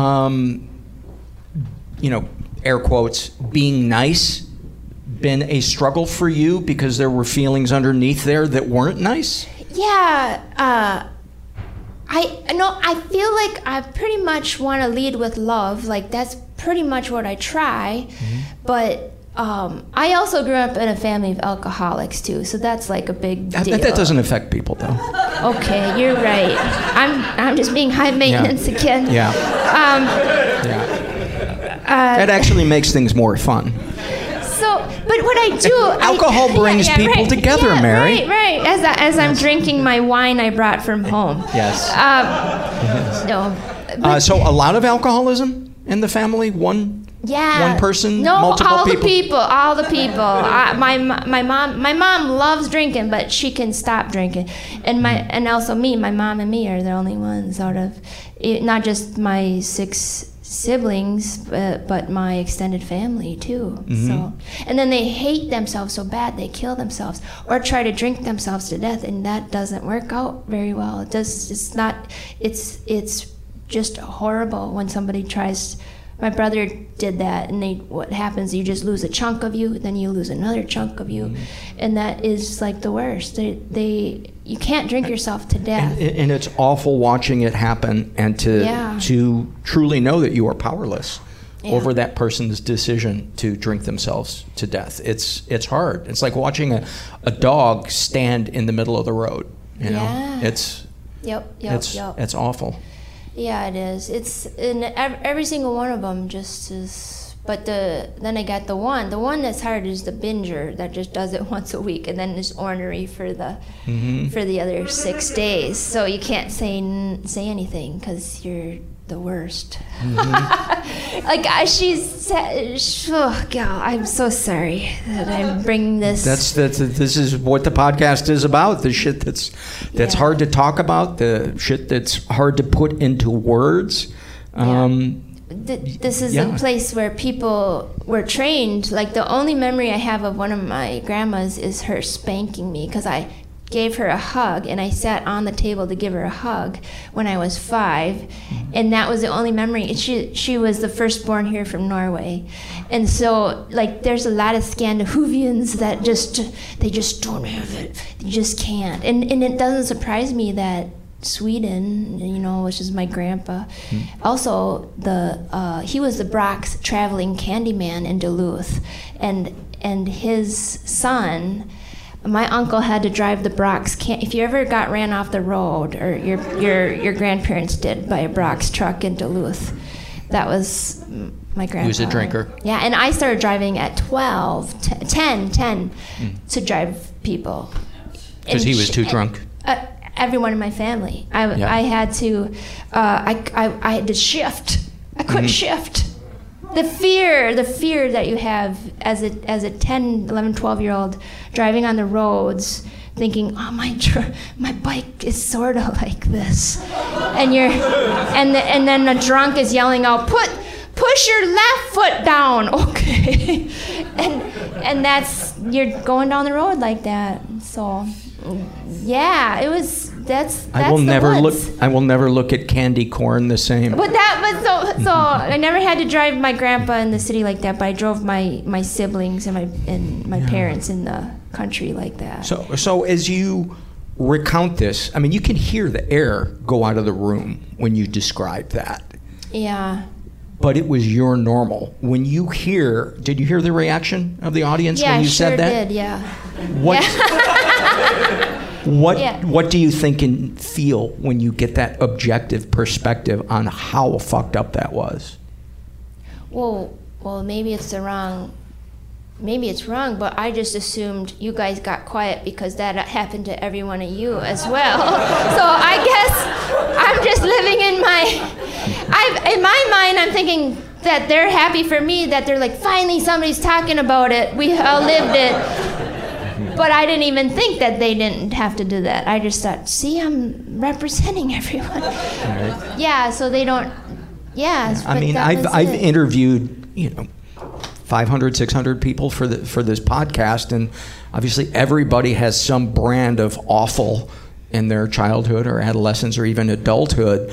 air quotes, being nice been a struggle for you because there were feelings underneath there that weren't nice? Yeah. I feel like I pretty much want to lead with love. Like, that's pretty much what I try. But I also grew up in a family of alcoholics, too. So that's like a big deal. That doesn't affect people, though. Okay, you're right. I'm just being high maintenance again. Yeah. That actually makes things more fun. But what I do... Alcohol brings people together, Mary. Right. As I'm drinking my wine I brought from home. Yes. No. So a lot of alcoholism in the family? One person? No, multiple all people? all the people. My mom loves drinking, but she can stop drinking. And also me, my mom and me are the only ones out of, not just my 6 siblings, but my extended family too. So, and then they hate themselves so bad they kill themselves or try to drink themselves to death, and that doesn't work out very well. It's just horrible when somebody tries. My brother did that, and what happens, you just lose a chunk of you, then you lose another chunk of you, and that is like the worst. You can't drink yourself to death. And it's awful watching it happen, and to truly know that you are powerless over that person's decision to drink themselves to death. It's hard. It's like watching a dog stand in the middle of the road. You know, it's awful. Yeah, it is. It's in every single one of them just is. But then I got the one that's hard is the binger that just does it once a week and then is ornery for the other 6 days. So you can't say anything because you're the worst. Like I'm so sorry that I'm bringing this. This is what the podcast is about. The shit that's hard to talk about. The shit that's hard to put into words. This is a place where people were trained. Like, the only memory I have of one of my grandmas is her spanking me because I gave her a hug, and I sat on the table to give her a hug when I was 5, and that was the only memory. She was the firstborn here from Norway, and so like there's a lot of Scandinavians that they just don't have it. They just can't, and it doesn't surprise me that Sweden, which is my grandpa. Also, he was the Brock's traveling candyman in Duluth, and his son. My uncle had to drive the Brock's. If you ever got ran off the road, or your grandparents did by a Brock's truck in Duluth, that was my grandpa. He was a drinker. Yeah, and I started driving at 10 to drive people. Because he was too drunk. Everyone in my family. I had to. I had to shift. I couldn't shift. The fear that you have as a 10, 11, 12-year-old driving on the roads, thinking, oh, my bike is sort of like this, and then the drunk is yelling out, push your left foot down, okay, and you're going down the road like that. So, yeah, it was. I will never look at candy corn the same. So I never had to drive my grandpa in the city like that, but I drove my siblings and my parents in the country like that. So as you recount this, I mean, you can hear the air go out of the room when you describe that. Yeah. but it was your normal. When you did you hear the reaction of the audience when you said that? Yeah, I sure did, yeah. What do you think and feel when you get that objective perspective on how fucked up that was? Well, maybe it's wrong, but I just assumed you guys got quiet because that happened to every one of you as well. So I guess I'm just living in my mind, I'm thinking that they're happy for me, that they're like, finally somebody's talking about it. We all lived it. But I didn't even think that they didn't have to do that. I just thought, see, I'm representing everyone. Right. Yeah, so they don't, I mean, I've interviewed, 500, 600 people for this podcast, and obviously everybody has some brand of awful in their childhood or adolescence or even adulthood,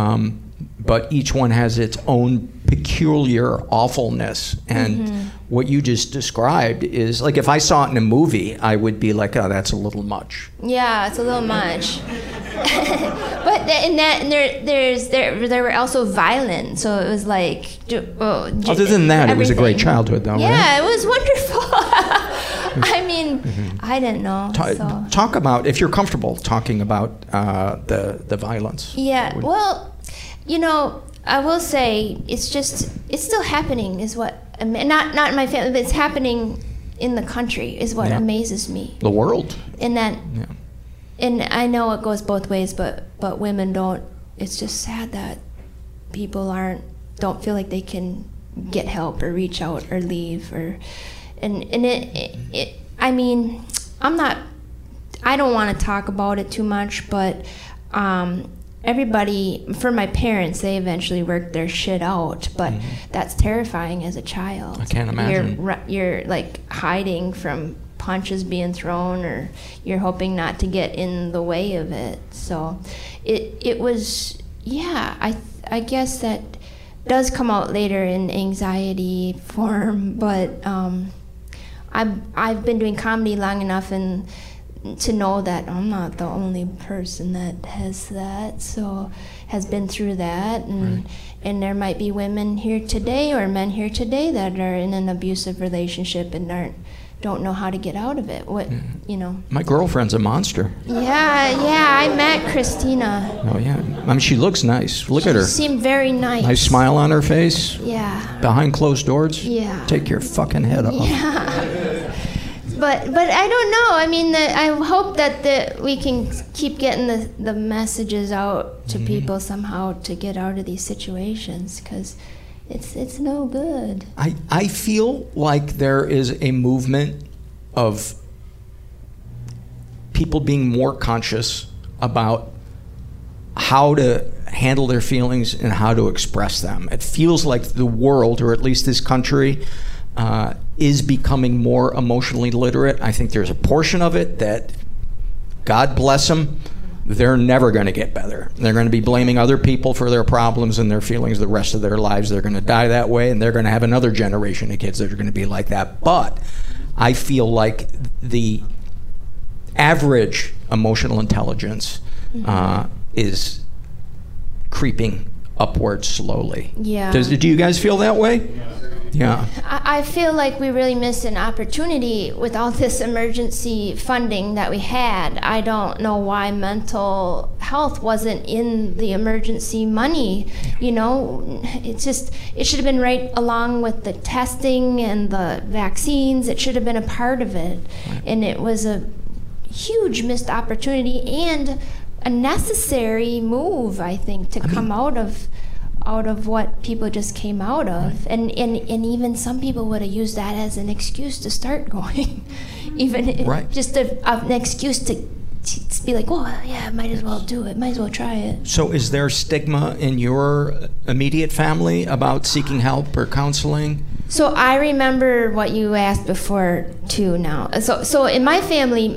but each one has its own peculiar awfulness. And what you just described is, like, if I saw it in a movie, I would be like, oh, that's a little much. Yeah, it's a little much. But there were also violent, so it was like. Other than that, everything. It was a great childhood, though. Yeah, right? It was wonderful. I mean, I didn't know. Talk about, if you're comfortable talking about the violence. Yeah. Well, I will say it's still happening. Is what not in my family, but it's happening in the country. Is what amazes me. The world. And that. Yeah. And I know it goes both ways, but women don't. It's just sad that people don't feel like they can get help or reach out or leave and it. I mean, I don't want to talk about it too much, but everybody, for my parents, they eventually worked their shit out, but that's terrifying as a child. I can't imagine. You're like hiding from punches being thrown, or you're hoping not to get in the way of it. So it was, I guess that does come out later in anxiety form, but I've been doing comedy long enough and to know that I'm not the only person that has been through that, and there might be women here today or men here today that are in an abusive relationship and don't know how to get out of it. My girlfriend's a monster. Yeah, I met Christina. Oh yeah, I mean, she looks nice. Look at her. She seemed very nice. Nice smile on her face. Yeah. Behind closed doors. Yeah. Take your fucking head off. Yeah. But I don't know. I mean, I hope that we can keep getting the messages out to people somehow to get out of these situations, because it's no good. I feel like there is a movement of people being more conscious about how to handle their feelings and how to express them. It feels like the world, or at least this country, is becoming more emotionally literate. I think there's a portion of it that, God bless them, they're never going to get better. They're going to be blaming other people for their problems and their feelings the rest of their lives. They're going to die that way, and they're going to have another generation of kids that are going to be like that. But I feel like the average emotional intelligence is creeping upward slowly. Yeah. Do you guys feel that way? Yeah. I feel like we really missed an opportunity with all this emergency funding that we had. I don't know why mental health wasn't in the emergency money. It should have been right along with the testing and the vaccines. It should have been a part of it. Right. And it was a huge missed opportunity and a necessary move, I think, to come out of what people just came out of. Right. And even some people would have used that as an excuse to start going. Just an excuse to be like, well, yeah, might as well do it, might as well try it. So is there stigma in your immediate family about seeking help or counseling? So I remember what you asked before too now. So in my family,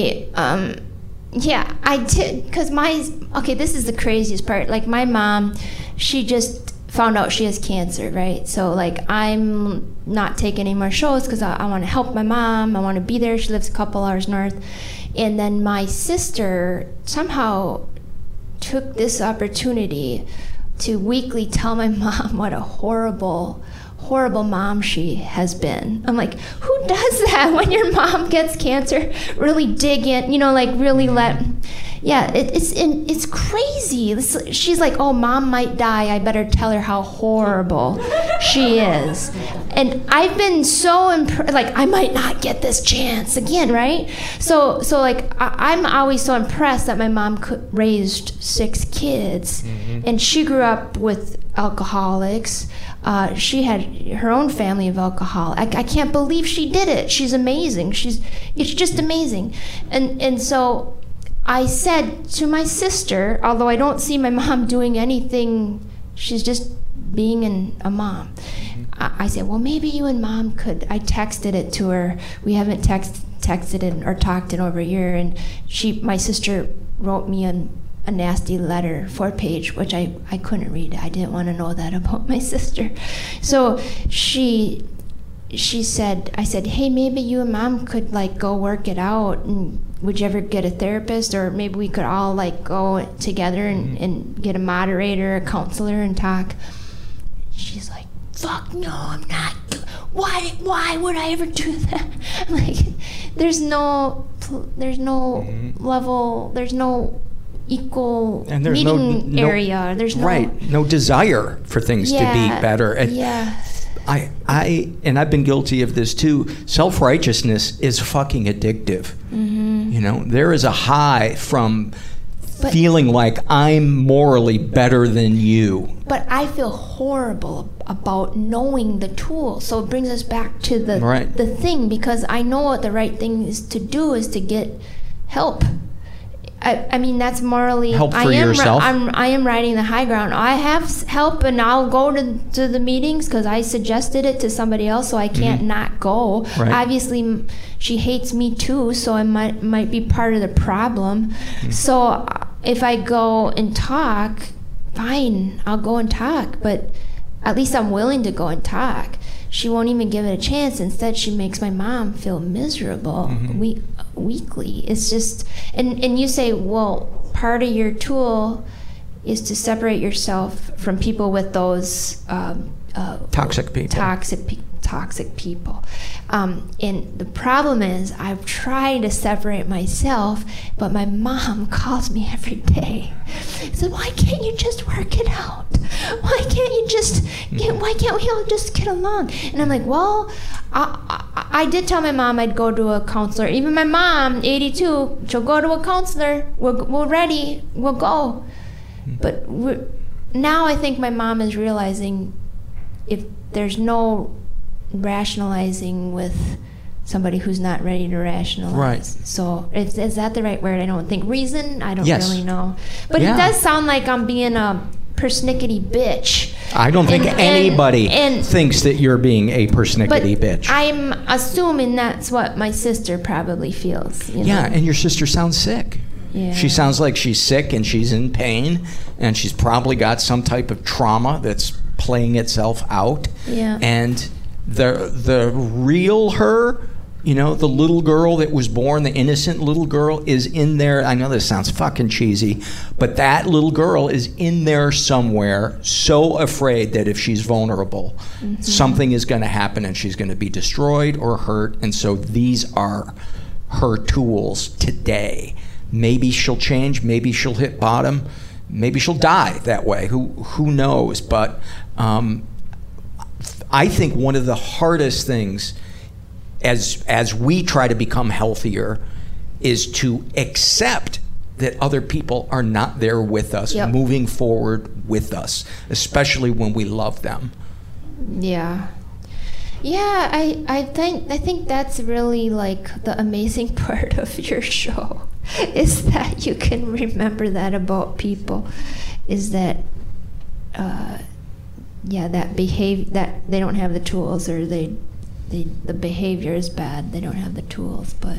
I did, because this is the craziest part. Like, my mom, she just found out she has cancer, right? So, like, I'm not taking any more shows because I want to help my mom. I want to be there. She lives a couple hours north. And then my sister somehow took this opportunity to weekly tell my mom what a horrible mom she has been. I'm like, who does that when your mom gets cancer? Really dig in, really let. Yeah, it's crazy. She's like, oh, mom might die. I better tell her how horrible she is. And I've been so I might not get this chance again, right? So I'm always so impressed that my mom raised 6 kids, and she grew up with alcoholics. She had her own family of alcoholics. I can't believe she did it. She's amazing. It's just amazing. And so I said to my sister, although I don't see my mom doing anything, she's just being a mom. I said, well, maybe you and mom could. I texted it to her. We haven't texted it or talked in over a year, and my sister wrote me a nasty letter, 4-page, which I couldn't read. I didn't want to know that about my sister. So she said, I said, hey, maybe you and mom could go work it out, and would you ever get a therapist, or maybe we could all go together and get a moderator, a counselor, and talk. She's like, fuck no, I'm not. Why would I ever do that? I'm like, there's no level, there's no equal and there's meeting area. There's no desire for things to be better. And I've been guilty of this too. Self-righteousness is fucking addictive. There is a high from feeling like I'm morally better than you. But I feel horrible about knowing the tool. So it brings us back to the thing, because I know what the right thing is to do is to get help. I mean, that's morally. Help for yourself. I am riding the high ground. I have help, and I'll go to the meetings because I suggested it to somebody else, so I can't not go. Right. Obviously, she hates me too, so I might be part of the problem. So if I go and talk, fine, I'll go and talk. But at least I'm willing to go and talk. She won't even give it a chance. Instead, she makes my mom feel miserable weekly. It's just, and you say, well, part of your tool is to separate yourself from people with those toxic people. Toxic people. And the problem is, I've tried to separate myself, but my mom calls me every day. Says, why can't you just work it out? Why can't we all just get along? And I'm like, well, I did tell my mom I'd go to a counselor. Even my mom, 82, she'll go to a counselor. We're ready. We'll go. But now I think my mom is realizing if there's no rationalizing with somebody who's not ready to rationalize. Right. So is that the right word? I don't think. Reason? I don't really know. But yeah. It does sound like I'm being a persnickety bitch. I don't think anybody thinks that you're being a persnickety bitch. I'm assuming that's what my sister probably feels. You know? Yeah, and your sister sounds sick. Yeah. She sounds like she's sick and she's in pain, and she's probably got some type of trauma that's playing itself out. Yeah. And the real her, you know, the little girl that was born, the innocent little girl, is in there. I know this sounds fucking cheesy, but that little girl is in there somewhere, so afraid that if she's vulnerable, something is going to happen and she's going to be destroyed or hurt. And so these are her tools today. Maybe she'll change. Maybe she'll hit bottom. Maybe she'll die that way. Who knows? But I think one of the hardest things as we try to become healthier is to accept that other people are not there with us, moving forward with us, especially when we love them. Yeah. Yeah, I think that's really like the amazing part of your show, is that you can remember that about people, is that that they don't have the tools, or the behavior is bad, they don't have the tools. But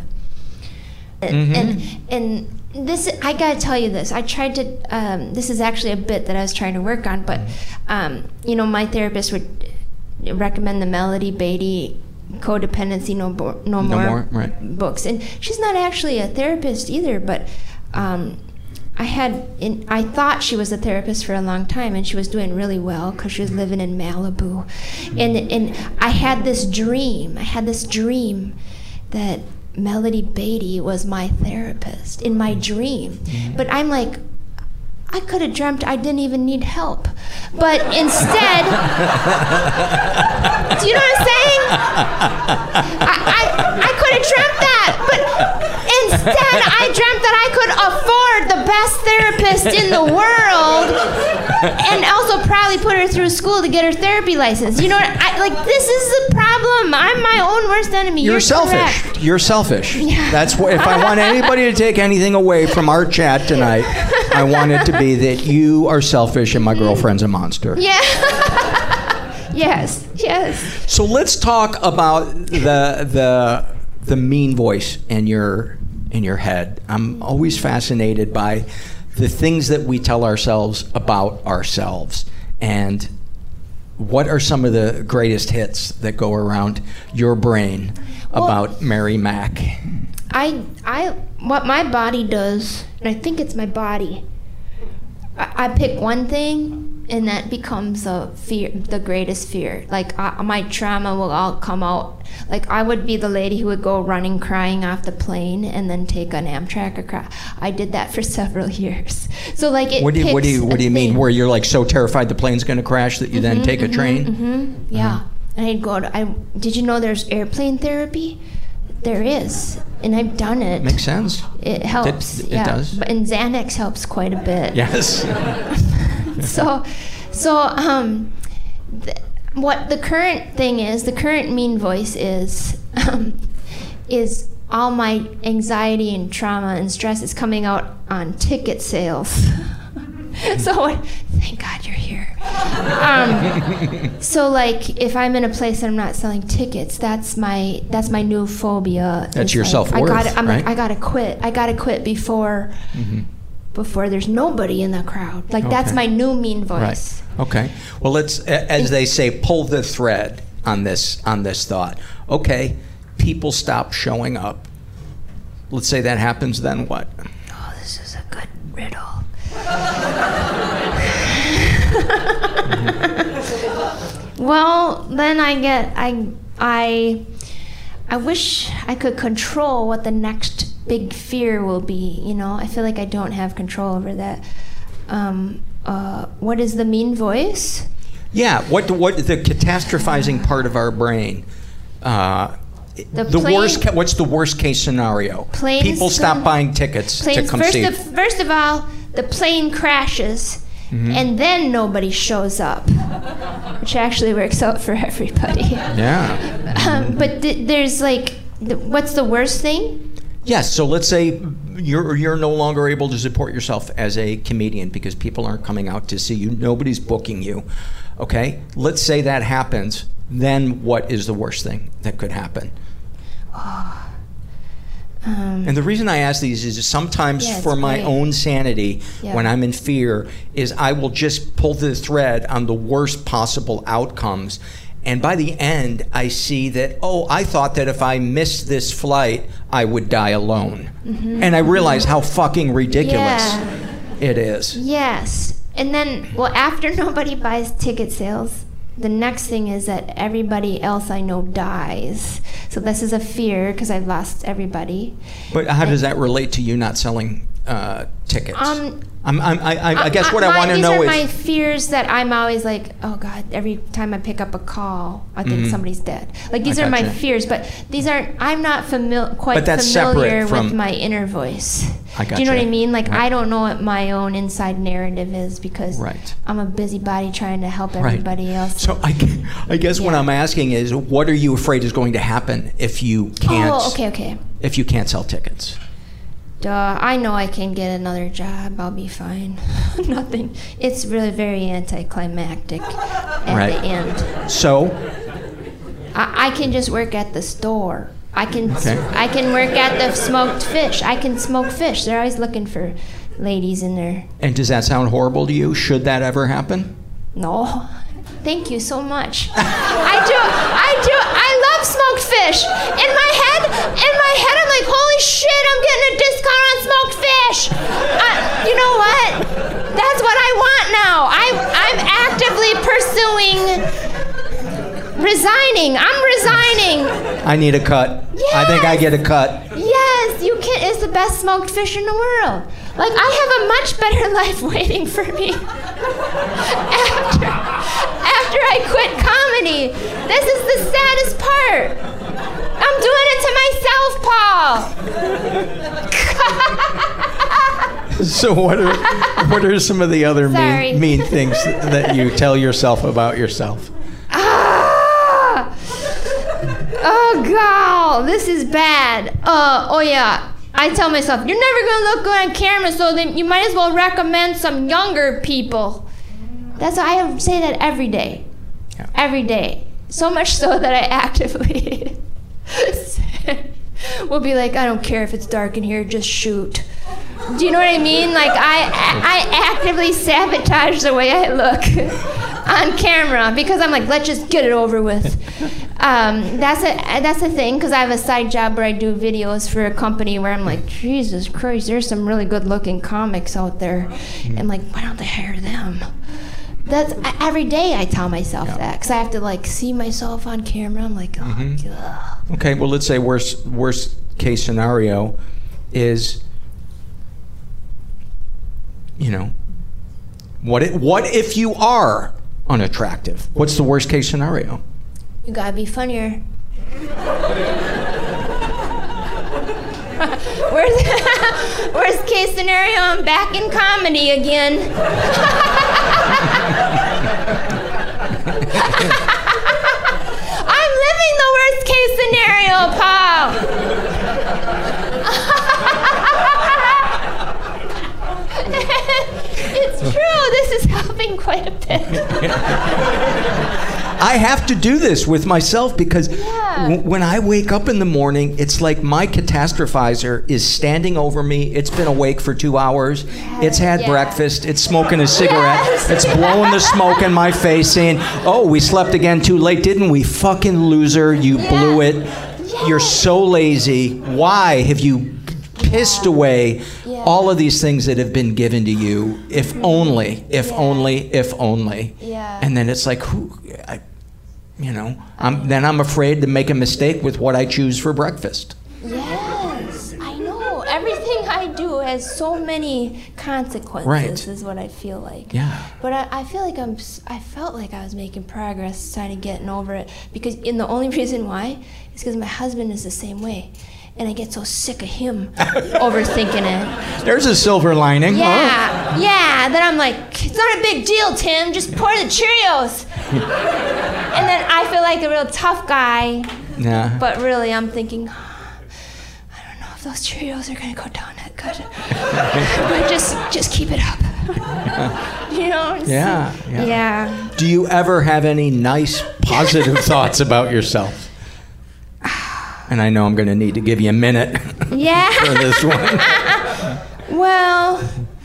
and this, I gotta tell you this, I tried to this is actually a bit that I was trying to work on, but my therapist would recommend the Melody Beattie Codependency No More right. books, and she's not actually a therapist either, but I thought she was a therapist for a long time, and she was doing really well because she was living in Malibu. And I had this dream that Melody Beatty was my therapist in my dream. But I'm like, I could have dreamt I didn't even need help. But instead, do you know what I'm saying? I could have dreamt that, but instead I dreamt that I could afford the best therapist in the world and also probably put her through school to get her therapy license. You know what? This is the problem. I'm my own worst enemy. You're selfish. Correct. You're selfish. Yeah. That's what. If I want anybody to take anything away from our chat tonight, I want it to be that you are selfish and my girlfriend's a monster. Yeah. Yes. So let's talk about the mean voice in your head. I'm always fascinated by the things that we tell ourselves about ourselves. And what are some of the greatest hits that go around your brain about Mary Mac? What my body does, and I think it's my body, I pick one thing, and that becomes a fear, the greatest fear. Like, my trauma will all come out. Like, I would be the lady who would go running, crying off the plane, and then take an Amtrak across. I did that for several years. So, like, What do you mean? Where you're like so terrified the plane's going to crash that you then take a train? Yeah. And I'd go did you know there's airplane therapy? There is, and I've done it. Makes sense. It helps. It does. And Xanax helps quite a bit. Yes. What the current thing is, the current mean voice is all my anxiety and trauma and stress is coming out on ticket sales. So thank God you're here. So like, if I'm in a place and I'm not selling tickets, that's my new phobia. That's your self-worth, right? I gotta quit. I gotta quit before there's nobody in the crowd. Like, that's my new mean voice. Right. Okay. Well, let's, as they say, pull the thread on this thought. Okay, people stop showing up. Let's say that happens, then what? Oh, this is a good riddle. Well, then I wish I could control what the next big fear will be. You know, I feel like I don't have control over that. What is the mean voice? Yeah, what the catastrophizing part of our brain? What's the worst case scenario? People stop buying tickets to come see. First of all, the plane crashes, and then nobody shows up, which actually works out for everybody. Yeah. But there's like, what's the worst thing? Yes. So let's say you're no longer able to support yourself as a comedian because people aren't coming out to see you. Nobody's booking you. Okay. Let's say that happens. Then what is the worst thing that could happen? And the reason I ask these is sometimes for my own sanity, when I'm in fear, is I will just pull the thread on the worst possible outcomes. And by the end, I see that, I thought that if I missed this flight, I would die alone. And I realize how fucking ridiculous it is. Yes. And then, after nobody buys ticket sales, the next thing is that everybody else I know dies. So this is a fear because I've lost everybody. But how does that relate to you not selling tickets? I guess what I want to know is... These are my fears that I'm always like, oh God, every time I pick up a call, I think somebody's dead. Like, these are my fears, but these aren't... I'm not quite familiar with my inner voice. Do you know what I mean? Like, I don't know what my own inside narrative is because I'm a busybody trying to help everybody else. So I guess what I'm asking is, what are you afraid is going to happen if you can't... If you can't sell tickets? I know I can get another job. I'll be fine. Nothing. It's really very anticlimactic at the end. So? I can just work at the store. I can work at the smoked fish. I can smoke fish. They're always looking for ladies in there. And does that sound horrible to you? Should that ever happen? No. Thank you so much. I love smoked fish. In my head, I'm like, holy shit, I'm getting a discount on smoked fish. You know what? That's what I want now. I'm actively pursuing resigning. I'm resigning. I need a cut. Yes. I think I get a cut. Yes, you can. It's the best smoked fish in the world. Like, I have a much better life waiting for me after I quit comedy. This is the saddest part. I'm doing it to myself, Paul. So what are some of the other mean things that you tell yourself about yourself? Oh, God, this is bad. Oh, yeah. I tell myself, you're never going to look good on camera, so then you might as well recommend some younger people. That's why I say that every day. Yeah. Every day. So much so that I actively will be like, I don't care if it's dark in here, just shoot. Do you know what I mean? Like, I actively sabotage the way I look on camera because I'm like, let's just get it over with. That's a thing, because I have a side job where I do videos for a company where I'm like, Jesus Christ, there's some really good-looking comics out there. And like, why don't they hire them? That's every day I tell myself that, because I have to like see myself on camera. I'm like, oh, God. Okay, well, let's say worst case scenario is, you know, what if you are unattractive? What's the worst case scenario? You gotta be funnier. Worst case scenario, I'm back in comedy again. I'm living the worst case scenario, Paul. It's true, this is helping quite a bit. I have to do this with myself because when I wake up in the morning, it's like my catastrophizer is standing over me. It's been awake for 2 hours. It's had breakfast. It's smoking a cigarette. It's blowing the smoke in my face saying, oh, we slept again too late, didn't we? Fucking loser, you blew it. You're so lazy. Why have you pissed away all of these things that have been given to you? If only. Yeah. And then it's like, then I'm afraid to make a mistake with what I choose for breakfast. Yes, I know. Everything I do has so many consequences, is what I feel like. Yeah. But I feel like I felt like I was making progress, trying to getting over it. And the only reason why is because my husband is the same way. And I get so sick of him overthinking it. There's a silver lining. Yeah, then I'm like, it's not a big deal, Tim, just pour the Cheerios. And then I feel like a real tough guy. Yeah. But really, I'm thinking, I don't know if those Cheerios are gonna go down that good. But just keep it up. You know? Yeah. Do you ever have any nice, positive thoughts about yourself? And I know I'm going to need to give you a minute for this one. Well,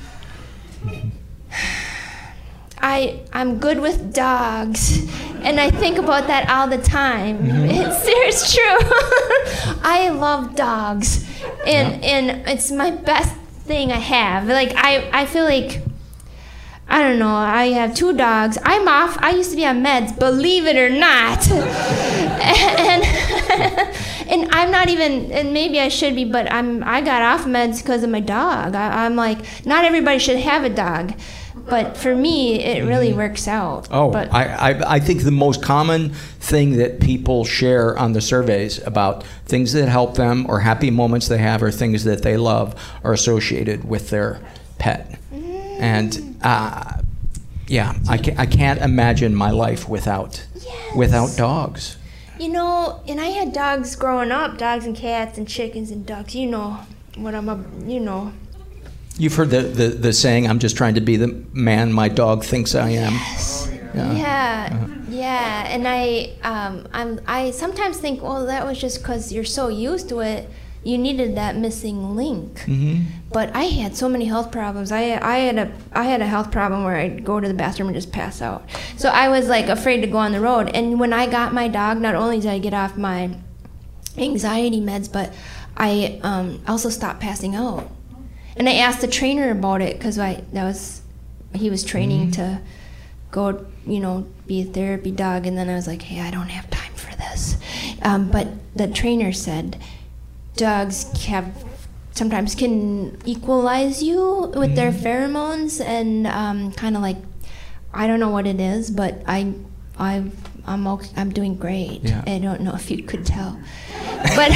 I'm good with dogs, and I think about that all the time. It's true. I love dogs, and it's my best thing I have. Like, I feel like, I don't know, I have 2 dogs. I'm off. I used to be on meds, believe it or not. And I'm not even, and maybe I should be, but I got off meds because of my dog. I'm like, not everybody should have a dog, but for me, it really works out. Oh, but I think the most common thing that people share on the surveys about things that help them or happy moments they have or things that they love are associated with their pet. And I can't imagine my life without dogs. You know, and I had dogs growing up, dogs and cats and chickens and ducks. You know what You've heard the saying, I'm just trying to be the man my dog thinks I am. Yes. Yeah. And I sometimes think, well, that was just because you're so used to it, you needed that missing link. Mm-hmm. But I had so many health problems. I had a health problem where I'd go to the bathroom and just pass out. So I was like afraid to go on the road. And when I got my dog, not only did I get off my anxiety meds, but I also stopped passing out. And I asked the trainer about it because he was training to go, be a therapy dog. And then I was like, hey, I don't have time for this. But the trainer said dogs sometimes can equalize you with their pheromones, and kind of like, I don't know what it is, but I'm okay. I'm doing great. Yeah. I don't know if you could tell, but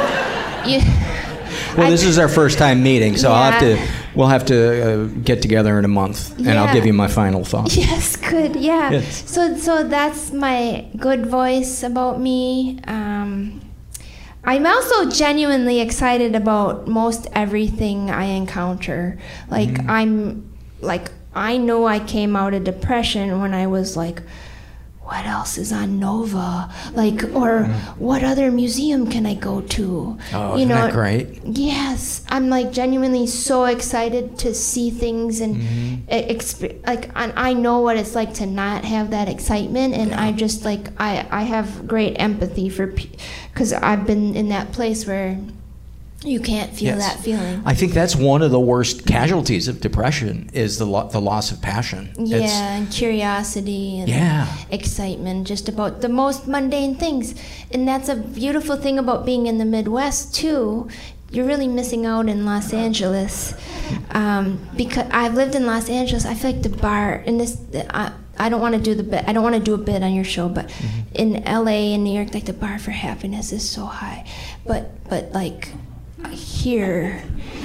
this is our first time meeting, so we'll have to get together in a month, and I'll give you my final thoughts. Yes, good, yeah. Yes. So that's my good voice about me. I'm also genuinely excited about most everything I encounter. Like, I know I came out of depression when I was like, what else is on Nova? Or what other museum can I go to? Oh, isn't that great? Yes. I'm like genuinely so excited to see things and I know what it's like to not have that excitement, and I just I have great empathy for because I've been in that place where you can't feel that feeling. I think that's one of the worst casualties of depression is the loss of passion. Yeah, and curiosity and excitement just about the most mundane things. And that's a beautiful thing about being in the Midwest, too. You're really missing out in Los Angeles. Because I've lived in Los Angeles, I feel like the bar, and this, I don't want to do the bit. I don't want to do a bit on your show, but in LA and New York, like the bar for happiness is so high. But like, here,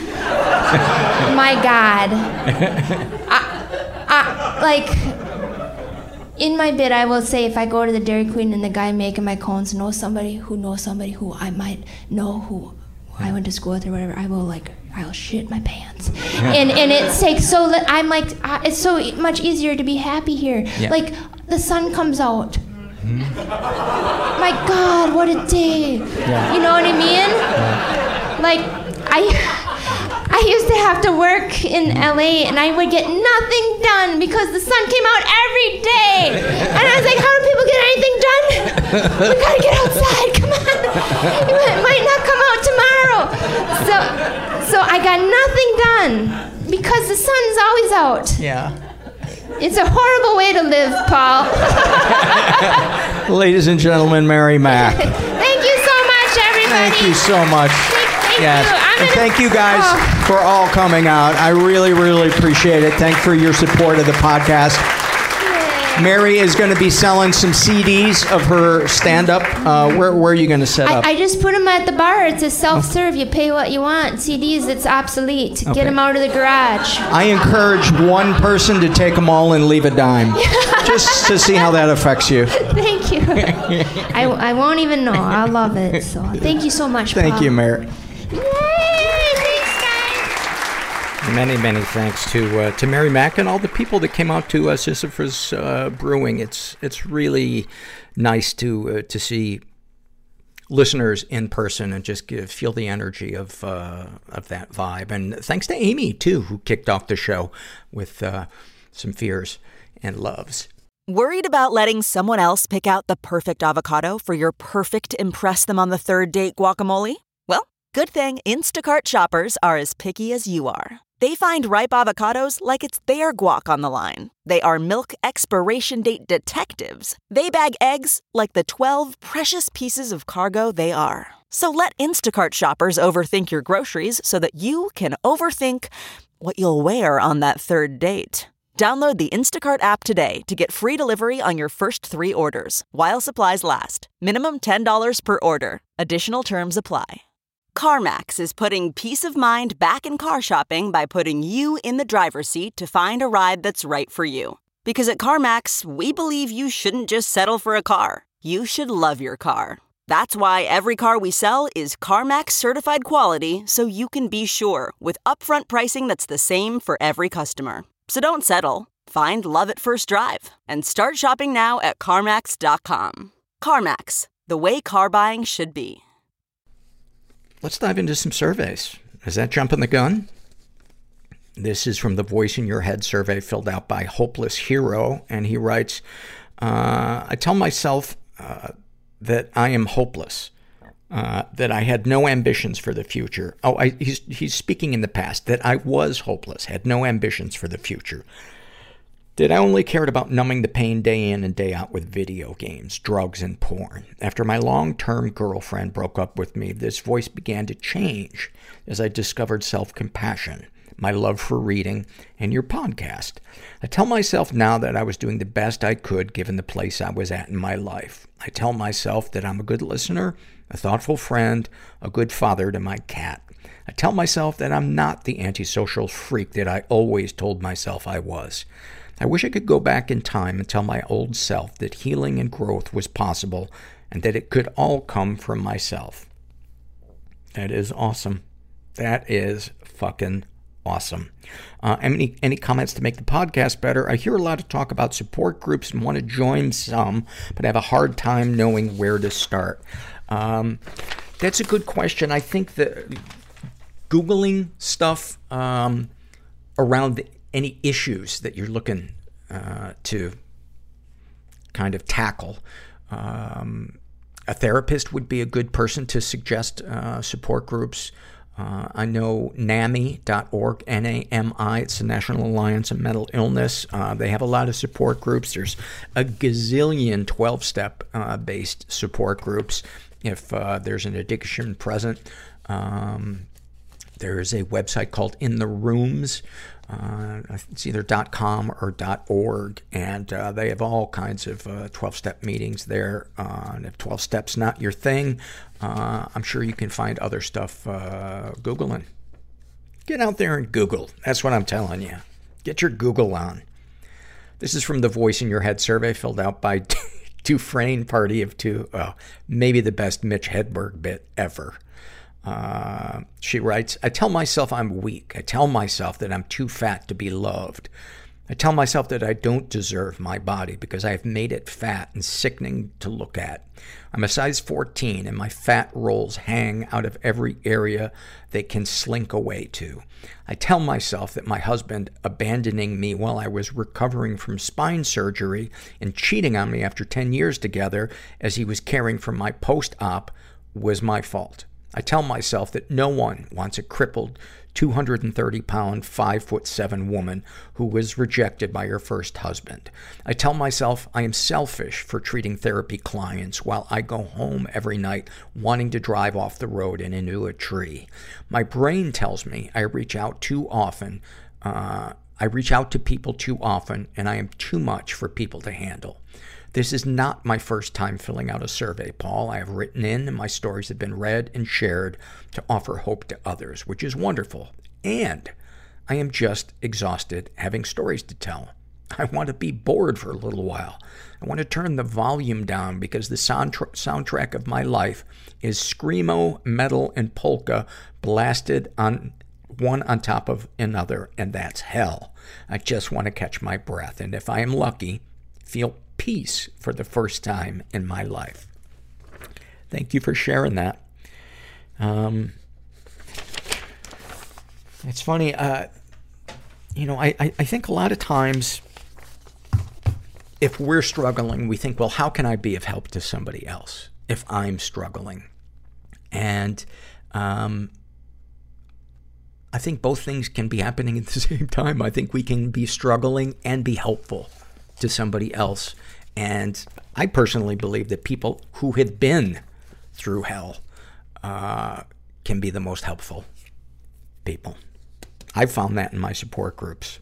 my God, in my bit, I will say if I go to the Dairy Queen and the guy making my cones knows somebody who I might know, who I went to school with or whatever, I'll shit my pants. And it takes I'm like, it's so much easier to be happy here. Yeah. Like, the sun comes out. My God, what a day. Yeah. You know what I mean? Yeah. Like, I used to have to work in LA and I would get nothing done because the sun came out every day. And I was like, how do people get anything done? We gotta get outside, come on. It might not come out tomorrow. So I got nothing done because the sun's always out. Yeah. It's a horrible way to live, Paul. Ladies and gentlemen, Mary Mack. Thank you so much, everybody. Thank you so much. Thank you. And thank you guys for all coming out. I really, really appreciate it. Thanks for your support of the podcast. Mary is going to be selling some CDs of her stand-up. Where are you going to set up? I just put them at the bar. It's a self-serve. You pay what you want. CDs, it's obsolete. Okay. Get them out of the garage. I encourage one person to take them all and leave a dime, just to see how that affects you. Thank you. I won't even know. I love it. So thank you so much, Thank Paul. you, Mary. Yay! Thanks, guys. Many, many thanks to Mary Mack and all the people that came out to Sisyphus Brewing. It's really nice to see listeners in person and just feel the energy of that vibe. And thanks to Amy too, who kicked off the show with some fears and loves. Worried about letting someone else pick out the perfect avocado for your perfect impress them on the third date guacamole? Well, good thing Instacart shoppers are as picky as you are. They find ripe avocados like it's their guac on the line. They are milk expiration date detectives. They bag eggs like the 12 precious pieces of cargo they are. So let Instacart shoppers overthink your groceries so that you can overthink what you'll wear on that third date. Download the Instacart app today to get free delivery on your first 3 orders, while supplies last. Minimum $10 per order. Additional terms apply. CarMax is putting peace of mind back in car shopping by putting you in the driver's seat to find a ride that's right for you. Because at CarMax, we believe you shouldn't just settle for a car. You should love your car. That's why every car we sell is CarMax certified quality, so you can be sure with upfront pricing that's the same for every customer. So don't settle. Find love at first drive and start shopping now at CarMax.com. CarMax, the way car buying should be. let's dive into some surveys. Is that jumping the gun? This is from the Voice in Your Head survey filled out by Hopeless Hero. And he writes, I tell myself that I am hopeless, that I had no ambitions for the future. He's speaking in the past, that I was hopeless, had no ambitions for the future. That I only cared about numbing the pain day in and day out with video games, drugs, and porn. After my long-term girlfriend broke up with me, this voice began to change as I discovered self-compassion, my love for reading, and your podcast. I tell myself now that I was doing the best I could given the place I was at in my life. I tell myself that I'm a good listener, a thoughtful friend, a good father to my cat. I tell myself that I'm not the antisocial freak that I always told myself I was. I wish I could go back in time and tell my old self that healing and growth was possible and that it could all come from myself. That is awesome. That is fucking awesome. Any comments to make the podcast better? I hear a lot of talk about support groups and want to join some, but I have a hard time knowing where to start. That's a good question. I think that Googling stuff around any issues that you're looking to kind of tackle. A therapist would be a good person to suggest support groups. I know NAMI.org, N-A-M-I, it's the National Alliance on Mental Illness. They have a lot of support groups. There's a gazillion 12-step based support groups. If there's an addiction present, there's a website called In the Rooms. It's either .com or .org, and they have all kinds of 12-step meetings there. And if 12 steps not your thing, I'm sure you can find other stuff Googling. Get out there and Google. That's what I'm telling you. Get your Google on. This is from the Voice in Your Head survey filled out by Dufresne Party of Two. Maybe the best Mitch Hedberg bit ever. She writes, I tell myself I'm weak. I tell myself that I'm too fat to be loved. I tell myself that I don't deserve my body because I have made it fat and sickening to look at. I'm a size 14 and my fat rolls hang out of every area they can slink away to. I tell myself that my husband abandoning me while I was recovering from spine surgery and cheating on me after 10 years together as he was caring for my post-op was my fault. I tell myself that no one wants a crippled, 230-pound, 5'7" woman who was rejected by her first husband. I tell myself I am selfish for treating therapy clients while I go home every night wanting to drive off the road and into a tree. My brain tells me I reach out too often. I reach out to people too often, and I am too much for people to handle. This is not my first time filling out a survey, Paul. I have written in and my stories have been read and shared to offer hope to others, which is wonderful. And I am just exhausted having stories to tell. I want to be bored for a little while. I want to turn the volume down because the soundtrack of my life is screamo, metal, and polka blasted on one on top of another, and that's hell. I just want to catch my breath, and if I am lucky, feel peace for the first time in my life. Thank you for sharing that. It's funny, I think a lot of times if we're struggling, we think, well, how can I be of help to somebody else if I'm struggling? And I think both things can be happening at the same time. I think we can be struggling and be helpful to somebody else. And I personally believe that people who have been through hell can be the most helpful people. I've found that in my support groups.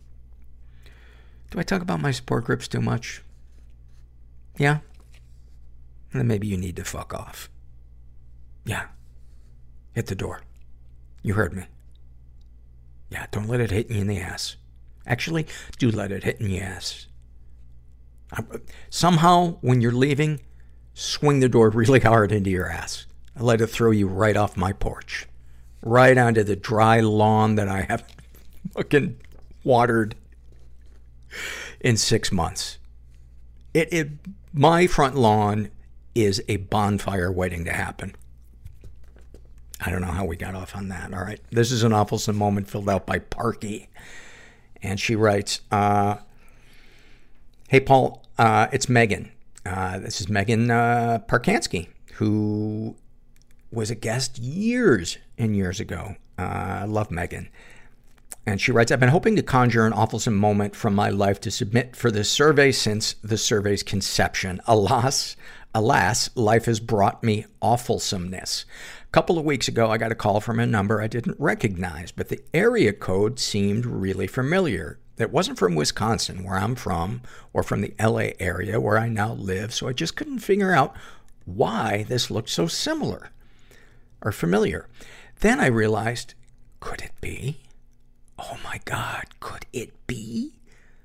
Do I talk about my support groups too much? Yeah? Then maybe you need to fuck off. Yeah. Hit the door. You heard me. Yeah, don't let it hit you in the ass. Actually, do let it hit in the ass. Somehow, when you're leaving, swing the door really hard into your ass. I let it throw you right off my porch. Right onto the dry lawn that I haven't fucking watered in 6 months. My front lawn is a bonfire waiting to happen. I don't know how we got off on that. All right. This is an awfulsome moment filled out by Parky. And she writes, hey, Paul, it's Megan. This is Megan Parkansky, who was a guest years and years ago. I love Megan. And she writes, I've been hoping to conjure an awfulsome moment from my life to submit for this survey since the survey's conception. Alas, life has brought me awfulsomeness. A couple of weeks ago, I got a call from a number I didn't recognize, but the area code seemed really familiar. It wasn't from Wisconsin, where I'm from, or from the LA area where I now live, so I just couldn't figure out why this looked so similar or familiar. Then I realized, could it be? Oh my God, could it be?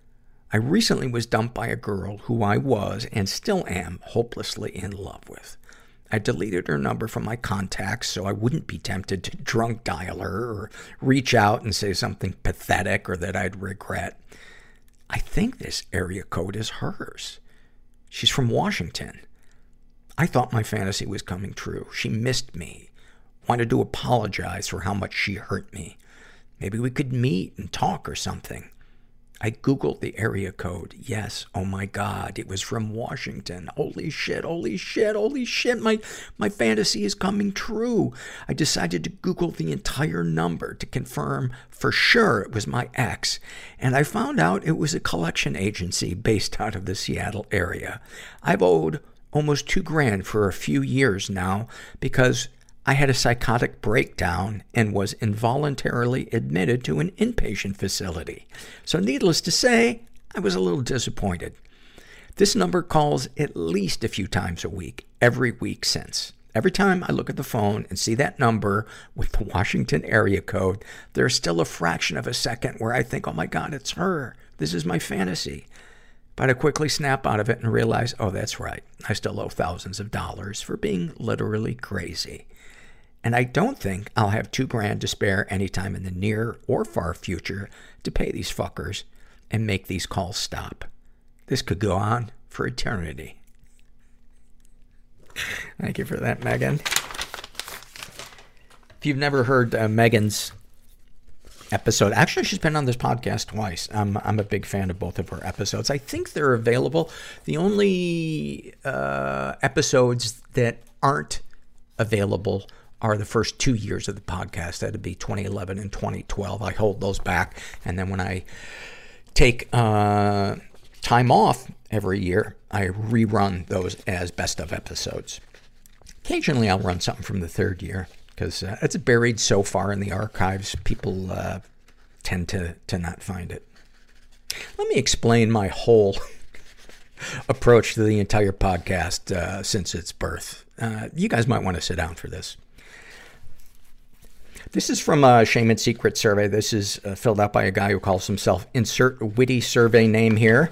I recently was dumped by a girl who I was, and still am, hopelessly in love with. I deleted her number from my contacts so I wouldn't be tempted to drunk dial her or reach out and say something pathetic or that I'd regret. I think this area code is hers. She's from Washington. I thought my fantasy was coming true. She missed me, wanted to apologize for how much she hurt me. Maybe we could meet and talk or something. I Googled the area code. Yes. Oh my God. It was from Washington. Holy shit. Holy shit. Holy shit. My fantasy is coming true. I decided to Google the entire number to confirm for sure it was my ex. And I found out it was a collection agency based out of the Seattle area. I've owed almost $2,000 for a few years now because I had a psychotic breakdown and was involuntarily admitted to an inpatient facility. So needless to say, I was a little disappointed. This number calls at least a few times a week, every week since. Every time I look at the phone and see that number with the Washington area code, there's still a fraction of a second where I think, oh my God, it's her. This is my fantasy. But I quickly snap out of it and realize, oh, that's right. I still owe thousands of dollars for being literally crazy. And I don't think I'll have $2,000 to spare anytime in the near or far future to pay these fuckers and make these calls stop. This could go on for eternity. Thank you for that, Megan. If you've never heard Megan's episode, actually she's been on this podcast twice. I'm a big fan of both of her episodes. I think they're available. The only episodes that aren't available are the first 2 years of the podcast. That'd be 2011 and 2012. I hold those back. And then when I take time off every year, I rerun those as best of episodes. Occasionally I'll run something from the third year because it's buried so far in the archives, people tend to not find it. Let me explain my whole approach to the entire podcast since its birth. You guys might want to sit down for this. This is from a Shame and Secret survey. This is filled out by a guy who calls himself insert witty survey name here.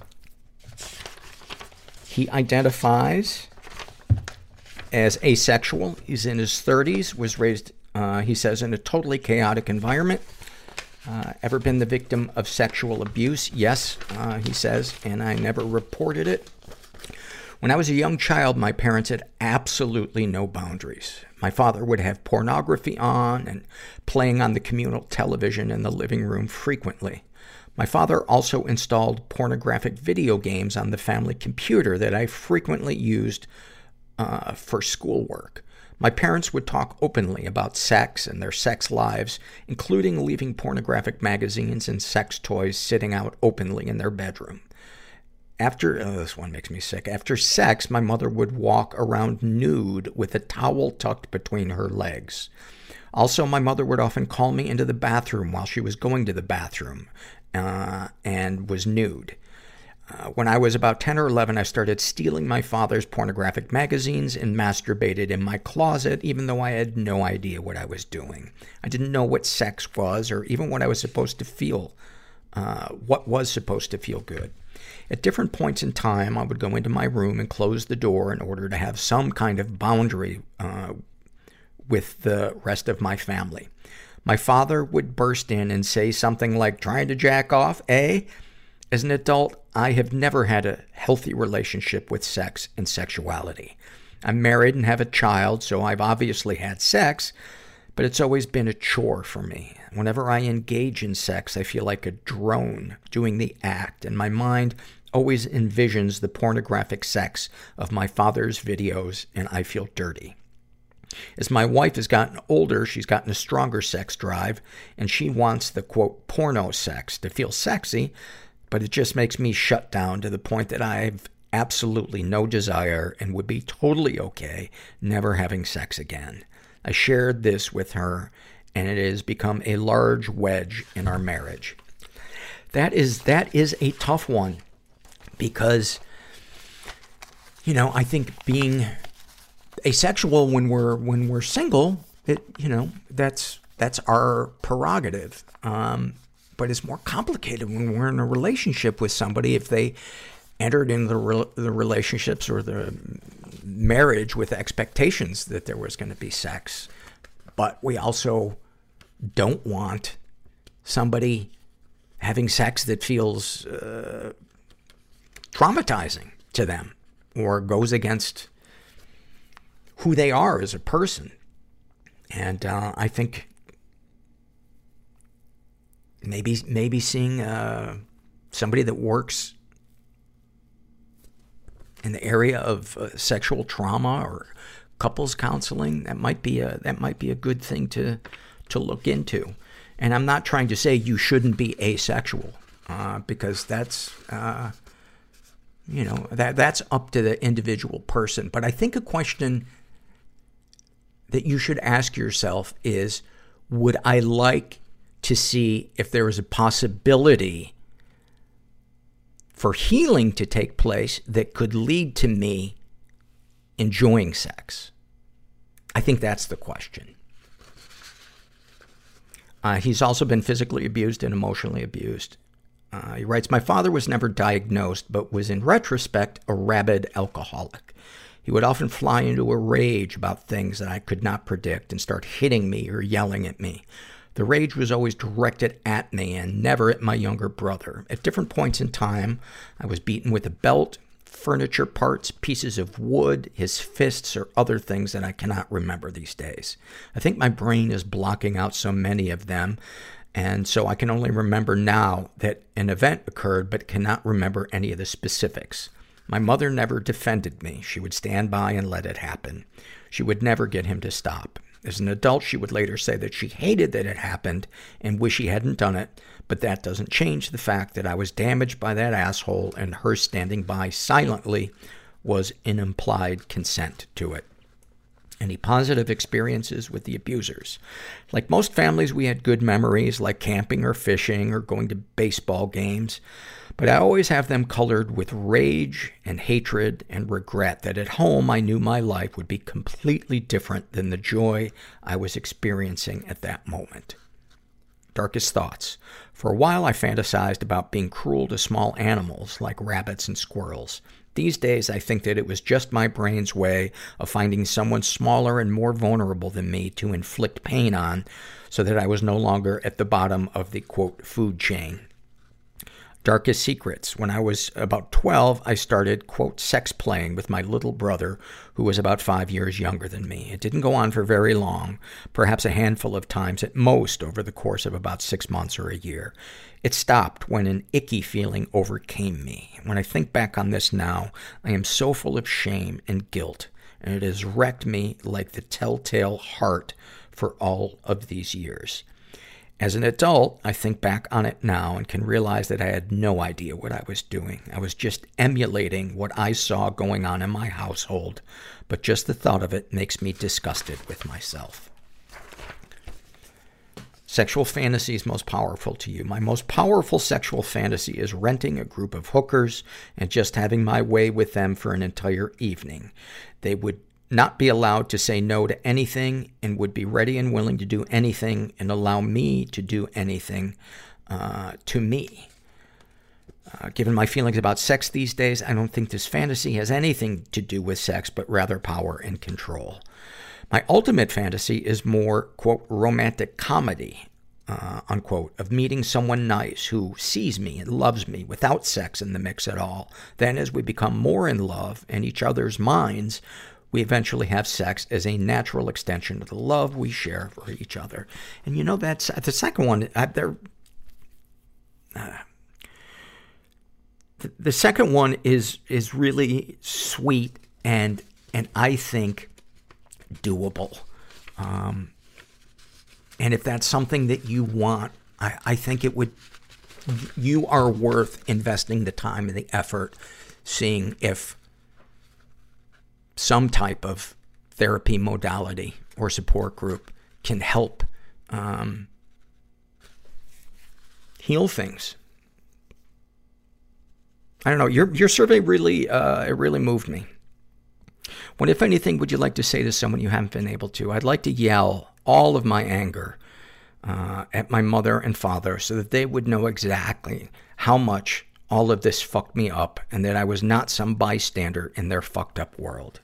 He identifies as asexual. He's in his 30s, was raised, he says, in a totally chaotic environment. Ever been the victim of sexual abuse? Yes, he says, and I never reported it. When I was a young child, my parents had absolutely no boundaries. My father would have pornography on and playing on the communal television in the living room frequently. My father also installed pornographic video games on the family computer that I frequently used for schoolwork. My parents would talk openly about sex and their sex lives, including leaving pornographic magazines and sex toys sitting out openly in their bedroom. This one makes me sick. After sex, my mother would walk around nude with a towel tucked between her legs. Also, my mother would often call me into the bathroom while she was going to the bathroom, and was nude. When I was about 10 or 11, I started stealing my father's pornographic magazines and masturbated in my closet, even though I had no idea what I was doing. I didn't know what sex was or even what I was supposed to feel, what was supposed to feel good. At different points in time, I would go into my room and close the door in order to have some kind of boundary with the rest of my family. My father would burst in and say something like, "Trying to jack off, eh?" As an adult, I have never had a healthy relationship with sex and sexuality. I'm married and have a child, so I've obviously had sex, but it's always been a chore for me. Whenever I engage in sex, I feel like a drone doing the act, and my mind always envisions the pornographic sex of my father's videos, and I feel dirty. As my wife has gotten older, she's gotten a stronger sex drive, and she wants the, quote, porno sex to feel sexy, but it just makes me shut down to the point that I've absolutely no desire and would be totally okay never having sex again. I shared this with her, and it has become a large wedge in our marriage. That is a tough one because, I think being asexual when we're single, that's our prerogative. But it's more complicated when we're in a relationship with somebody. If they entered into the relationships or the marriage with expectations that there was going to be sex, but we also don't want somebody having sex that feels traumatizing to them or goes against who they are as a person. And I think maybe seeing somebody that works in the area of sexual trauma or couples counseling, that might be a good thing to look into. And I'm not trying to say you shouldn't be asexual, because that's that's up to the individual person. But I think a question that you should ask yourself is, would I like to see if there is a possibility for healing to take place that could lead to me enjoying sex? I think that's the question. He's also been physically abused and emotionally abused. He writes, my father was never diagnosed, but was in retrospect a rabid alcoholic. He would often fly into a rage about things that I could not predict and start hitting me or yelling at me. The rage was always directed at me and never at my younger brother. At different points in time, I was beaten with a belt, furniture parts, pieces of wood, his fists, or other things that I cannot remember these days. I think my brain is blocking out so many of them, and so I can only remember now that an event occurred, but cannot remember any of the specifics. My mother never defended me. She would stand by and let it happen. She would never get him to stop. As an adult, she would later say that she hated that it happened and wish he hadn't done it, but that doesn't change the fact that I was damaged by that asshole, and her standing by silently was an implied consent to it. Any positive experiences with the abusers? Like most families, we had good memories, like camping or fishing or going to baseball games. But I always have them colored with rage and hatred and regret that at home I knew my life would be completely different than the joy I was experiencing at that moment. Darkest thoughts. For a while I fantasized about being cruel to small animals like rabbits and squirrels. These days I think that it was just my brain's way of finding someone smaller and more vulnerable than me to inflict pain on, so that I was no longer at the bottom of the, quote, food chain. Darkest secrets. When I was about 12, I started, quote, sex playing with my little brother, who was about 5 years younger than me. It didn't go on for very long, perhaps a handful of times at most over the course of about 6 months or a year. It stopped when an icky feeling overcame me. When I think back on this now, I am so full of shame and guilt, and it has wrecked me like the telltale heart for all of these years. As an adult, I think back on it now and can realize that I had no idea what I was doing. I was just emulating what I saw going on in my household, but just the thought of it makes me disgusted with myself. Sexual fantasies most powerful to you. My most powerful sexual fantasy is renting a group of hookers and just having my way with them for an entire evening. They would not be allowed to say no to anything and would be ready and willing to do anything and allow me to do anything to me. Given my feelings about sex these days, I don't think this fantasy has anything to do with sex, but rather power and control. My ultimate fantasy is more, quote, romantic comedy, unquote, of meeting someone nice who sees me and loves me without sex in the mix at all. Then as we become more in love in each other's minds, we eventually have sex as a natural extension of the love we share for each other. And you know, that's the second one. The second one is really sweet and I think doable. And if that's something that you want, I think you are worth investing the time and the effort, seeing if some type of therapy modality or support group can help heal things. I don't know. Your survey really, it really moved me. What, if anything, would you like to say to someone you haven't been able to? I'd like to yell all of my anger at my mother and father so that they would know exactly how much all of this fucked me up and that I was not some bystander in their fucked up world.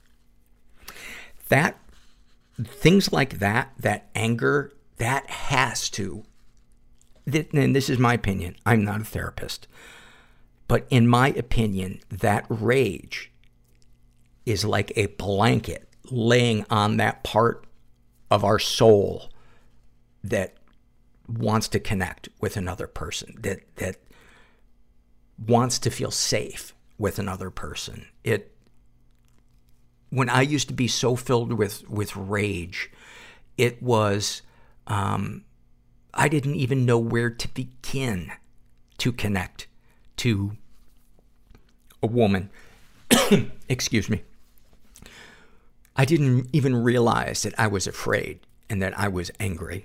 Things like that anger, that has to, and this is my opinion, I'm not a therapist, but in my opinion, that rage is like a blanket laying on that part of our soul that wants to connect with another person, that wants to feel safe with another person. When I used to be so filled with rage, it was, I didn't even know where to begin to connect to a woman. Excuse me. I didn't even realize that I was afraid and that I was angry.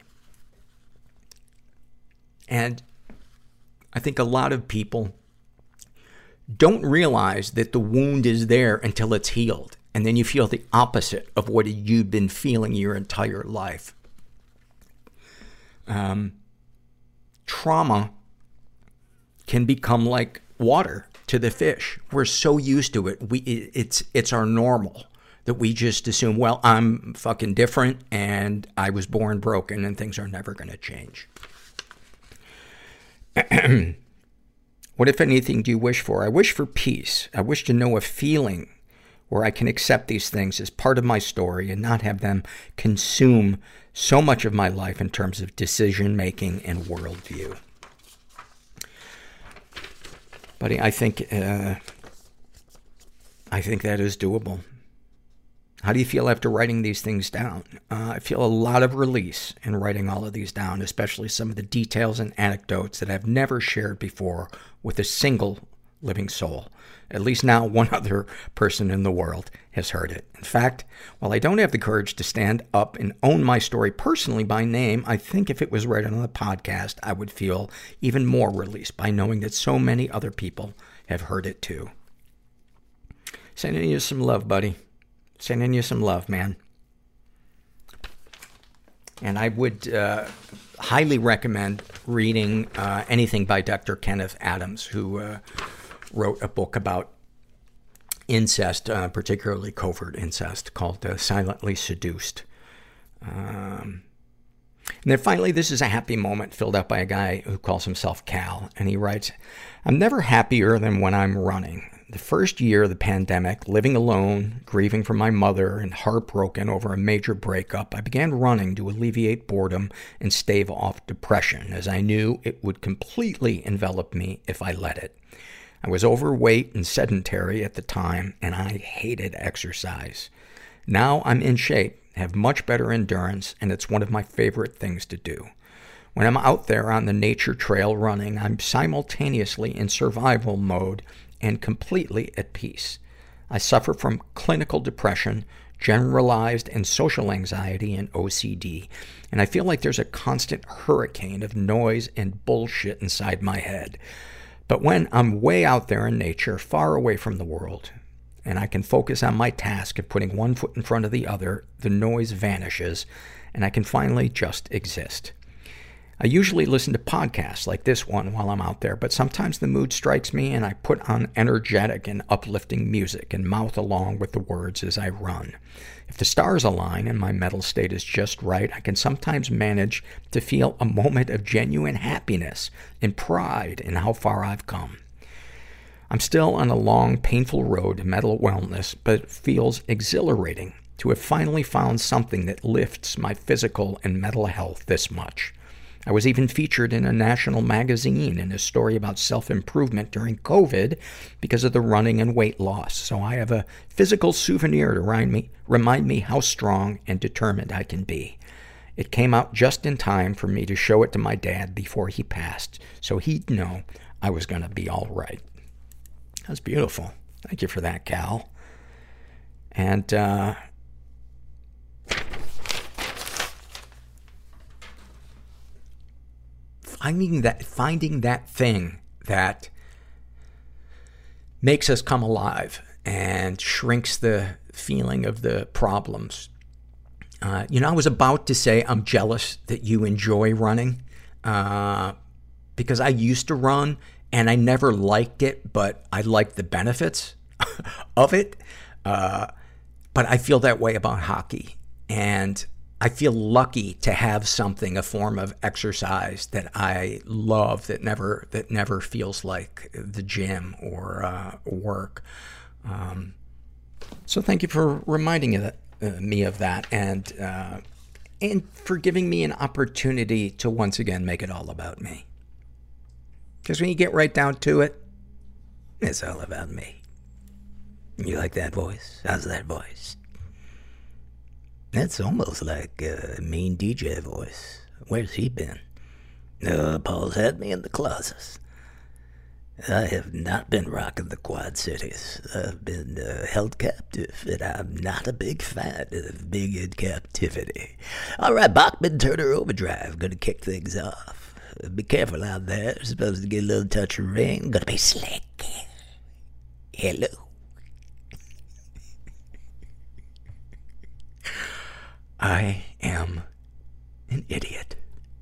And I think a lot of people don't realize that the wound is there until it's healed. And then you feel the opposite of what you've been feeling your entire life. Trauma can become like water to the fish. We're so used to it. It's our normal that we just assume, well, I'm fucking different and I was born broken and things are never going to change. What, if anything, do you wish for? I wish for peace. I wish to know a feeling where I can accept these things as part of my story and not have them consume so much of my life in terms of decision-making and worldview. Buddy, I think that is doable. How do you feel after writing these things down? I feel a lot of release in writing all of these down, especially some of the details and anecdotes that I've never shared before with a single living soul. At least now one other person in the world has heard it. In fact, while I don't have the courage to stand up and own my story personally by name, I think if it was read on the podcast, I would feel even more released by knowing that so many other people have heard it too. Sending you some love, buddy. Sending you some love, man. And I would highly recommend reading anything by Dr. Kenneth Adams, who wrote a book about incest, particularly covert incest, called Silently Seduced. And then finally, this is a happy moment filled out by a guy who calls himself Cal. And he writes, I'm never happier than when I'm running. The first year of the pandemic, living alone, grieving for my mother, and heartbroken over a major breakup, I began running to alleviate boredom and stave off depression, as I knew it would completely envelop me if I let it. I was overweight and sedentary at the time, and I hated exercise. Now I'm in shape, have much better endurance, and it's one of my favorite things to do. When I'm out there on the nature trail running, I'm simultaneously in survival mode and completely at peace. I suffer from clinical depression, generalized and social anxiety, and OCD, and I feel like there's a constant hurricane of noise and bullshit inside my head. But when I'm way out there in nature, far away from the world, and I can focus on my task of putting one foot in front of the other, the noise vanishes, and I can finally just exist. I usually listen to podcasts like this one while I'm out there, but sometimes the mood strikes me and I put on energetic and uplifting music and mouth along with the words as I run. If the stars align and my mental state is just right, I can sometimes manage to feel a moment of genuine happiness and pride in how far I've come. I'm still on a long, painful road to mental wellness, but it feels exhilarating to have finally found something that lifts my physical and mental health this much. I was even featured in a national magazine in a story about self-improvement during COVID because of the running and weight loss. So I have a physical souvenir to remind me how strong and determined I can be. It came out just in time for me to show it to my dad before he passed, so he'd know I was going to be all right. That's beautiful. Thank you for that, Cal. And, finding that thing that makes us come alive and shrinks the feeling of the problems. I was about to say I'm jealous that you enjoy running, because I used to run and I never liked it, but I liked the benefits of it. But I feel that way about hockey, and I feel lucky to have something, a form of exercise that I love that never feels like the gym or work. So thank you for reminding me of that, and for giving me an opportunity to once again make it all about me. Because when you get right down to it, it's all about me. You like that voice? How's that voice? That's almost like a mean DJ voice. Where's he been? Paul's had me in the closet. I have not been rocking the Quad Cities. I've been held captive, and I'm not a big fan of being in captivity. All right, Bachman Turner Overdrive. Gonna kick things off. Be careful out there. Supposed to get a little touch of rain. Gonna be slick. Hello. I am an idiot.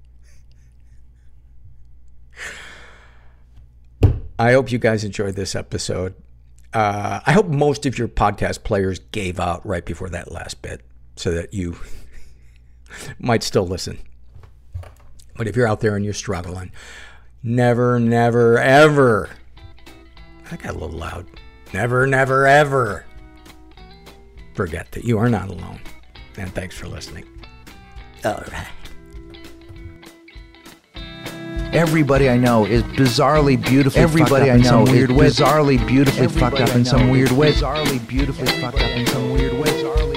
I hope you guys enjoyed this episode. I hope most of your podcast players gave out right before that last bit so that you might still listen. But if you're out there and you're struggling, never, never, ever, I got a little loud, never, never, ever forget that you are not alone. And thanks for listening. All right. Everybody I know is bizarrely beautifully Everybody fucked up I know in some weird way. bizarrely beautifully Everybody fucked up I in some know weird is way. Bizarrely beautifully fucked up in some weird way.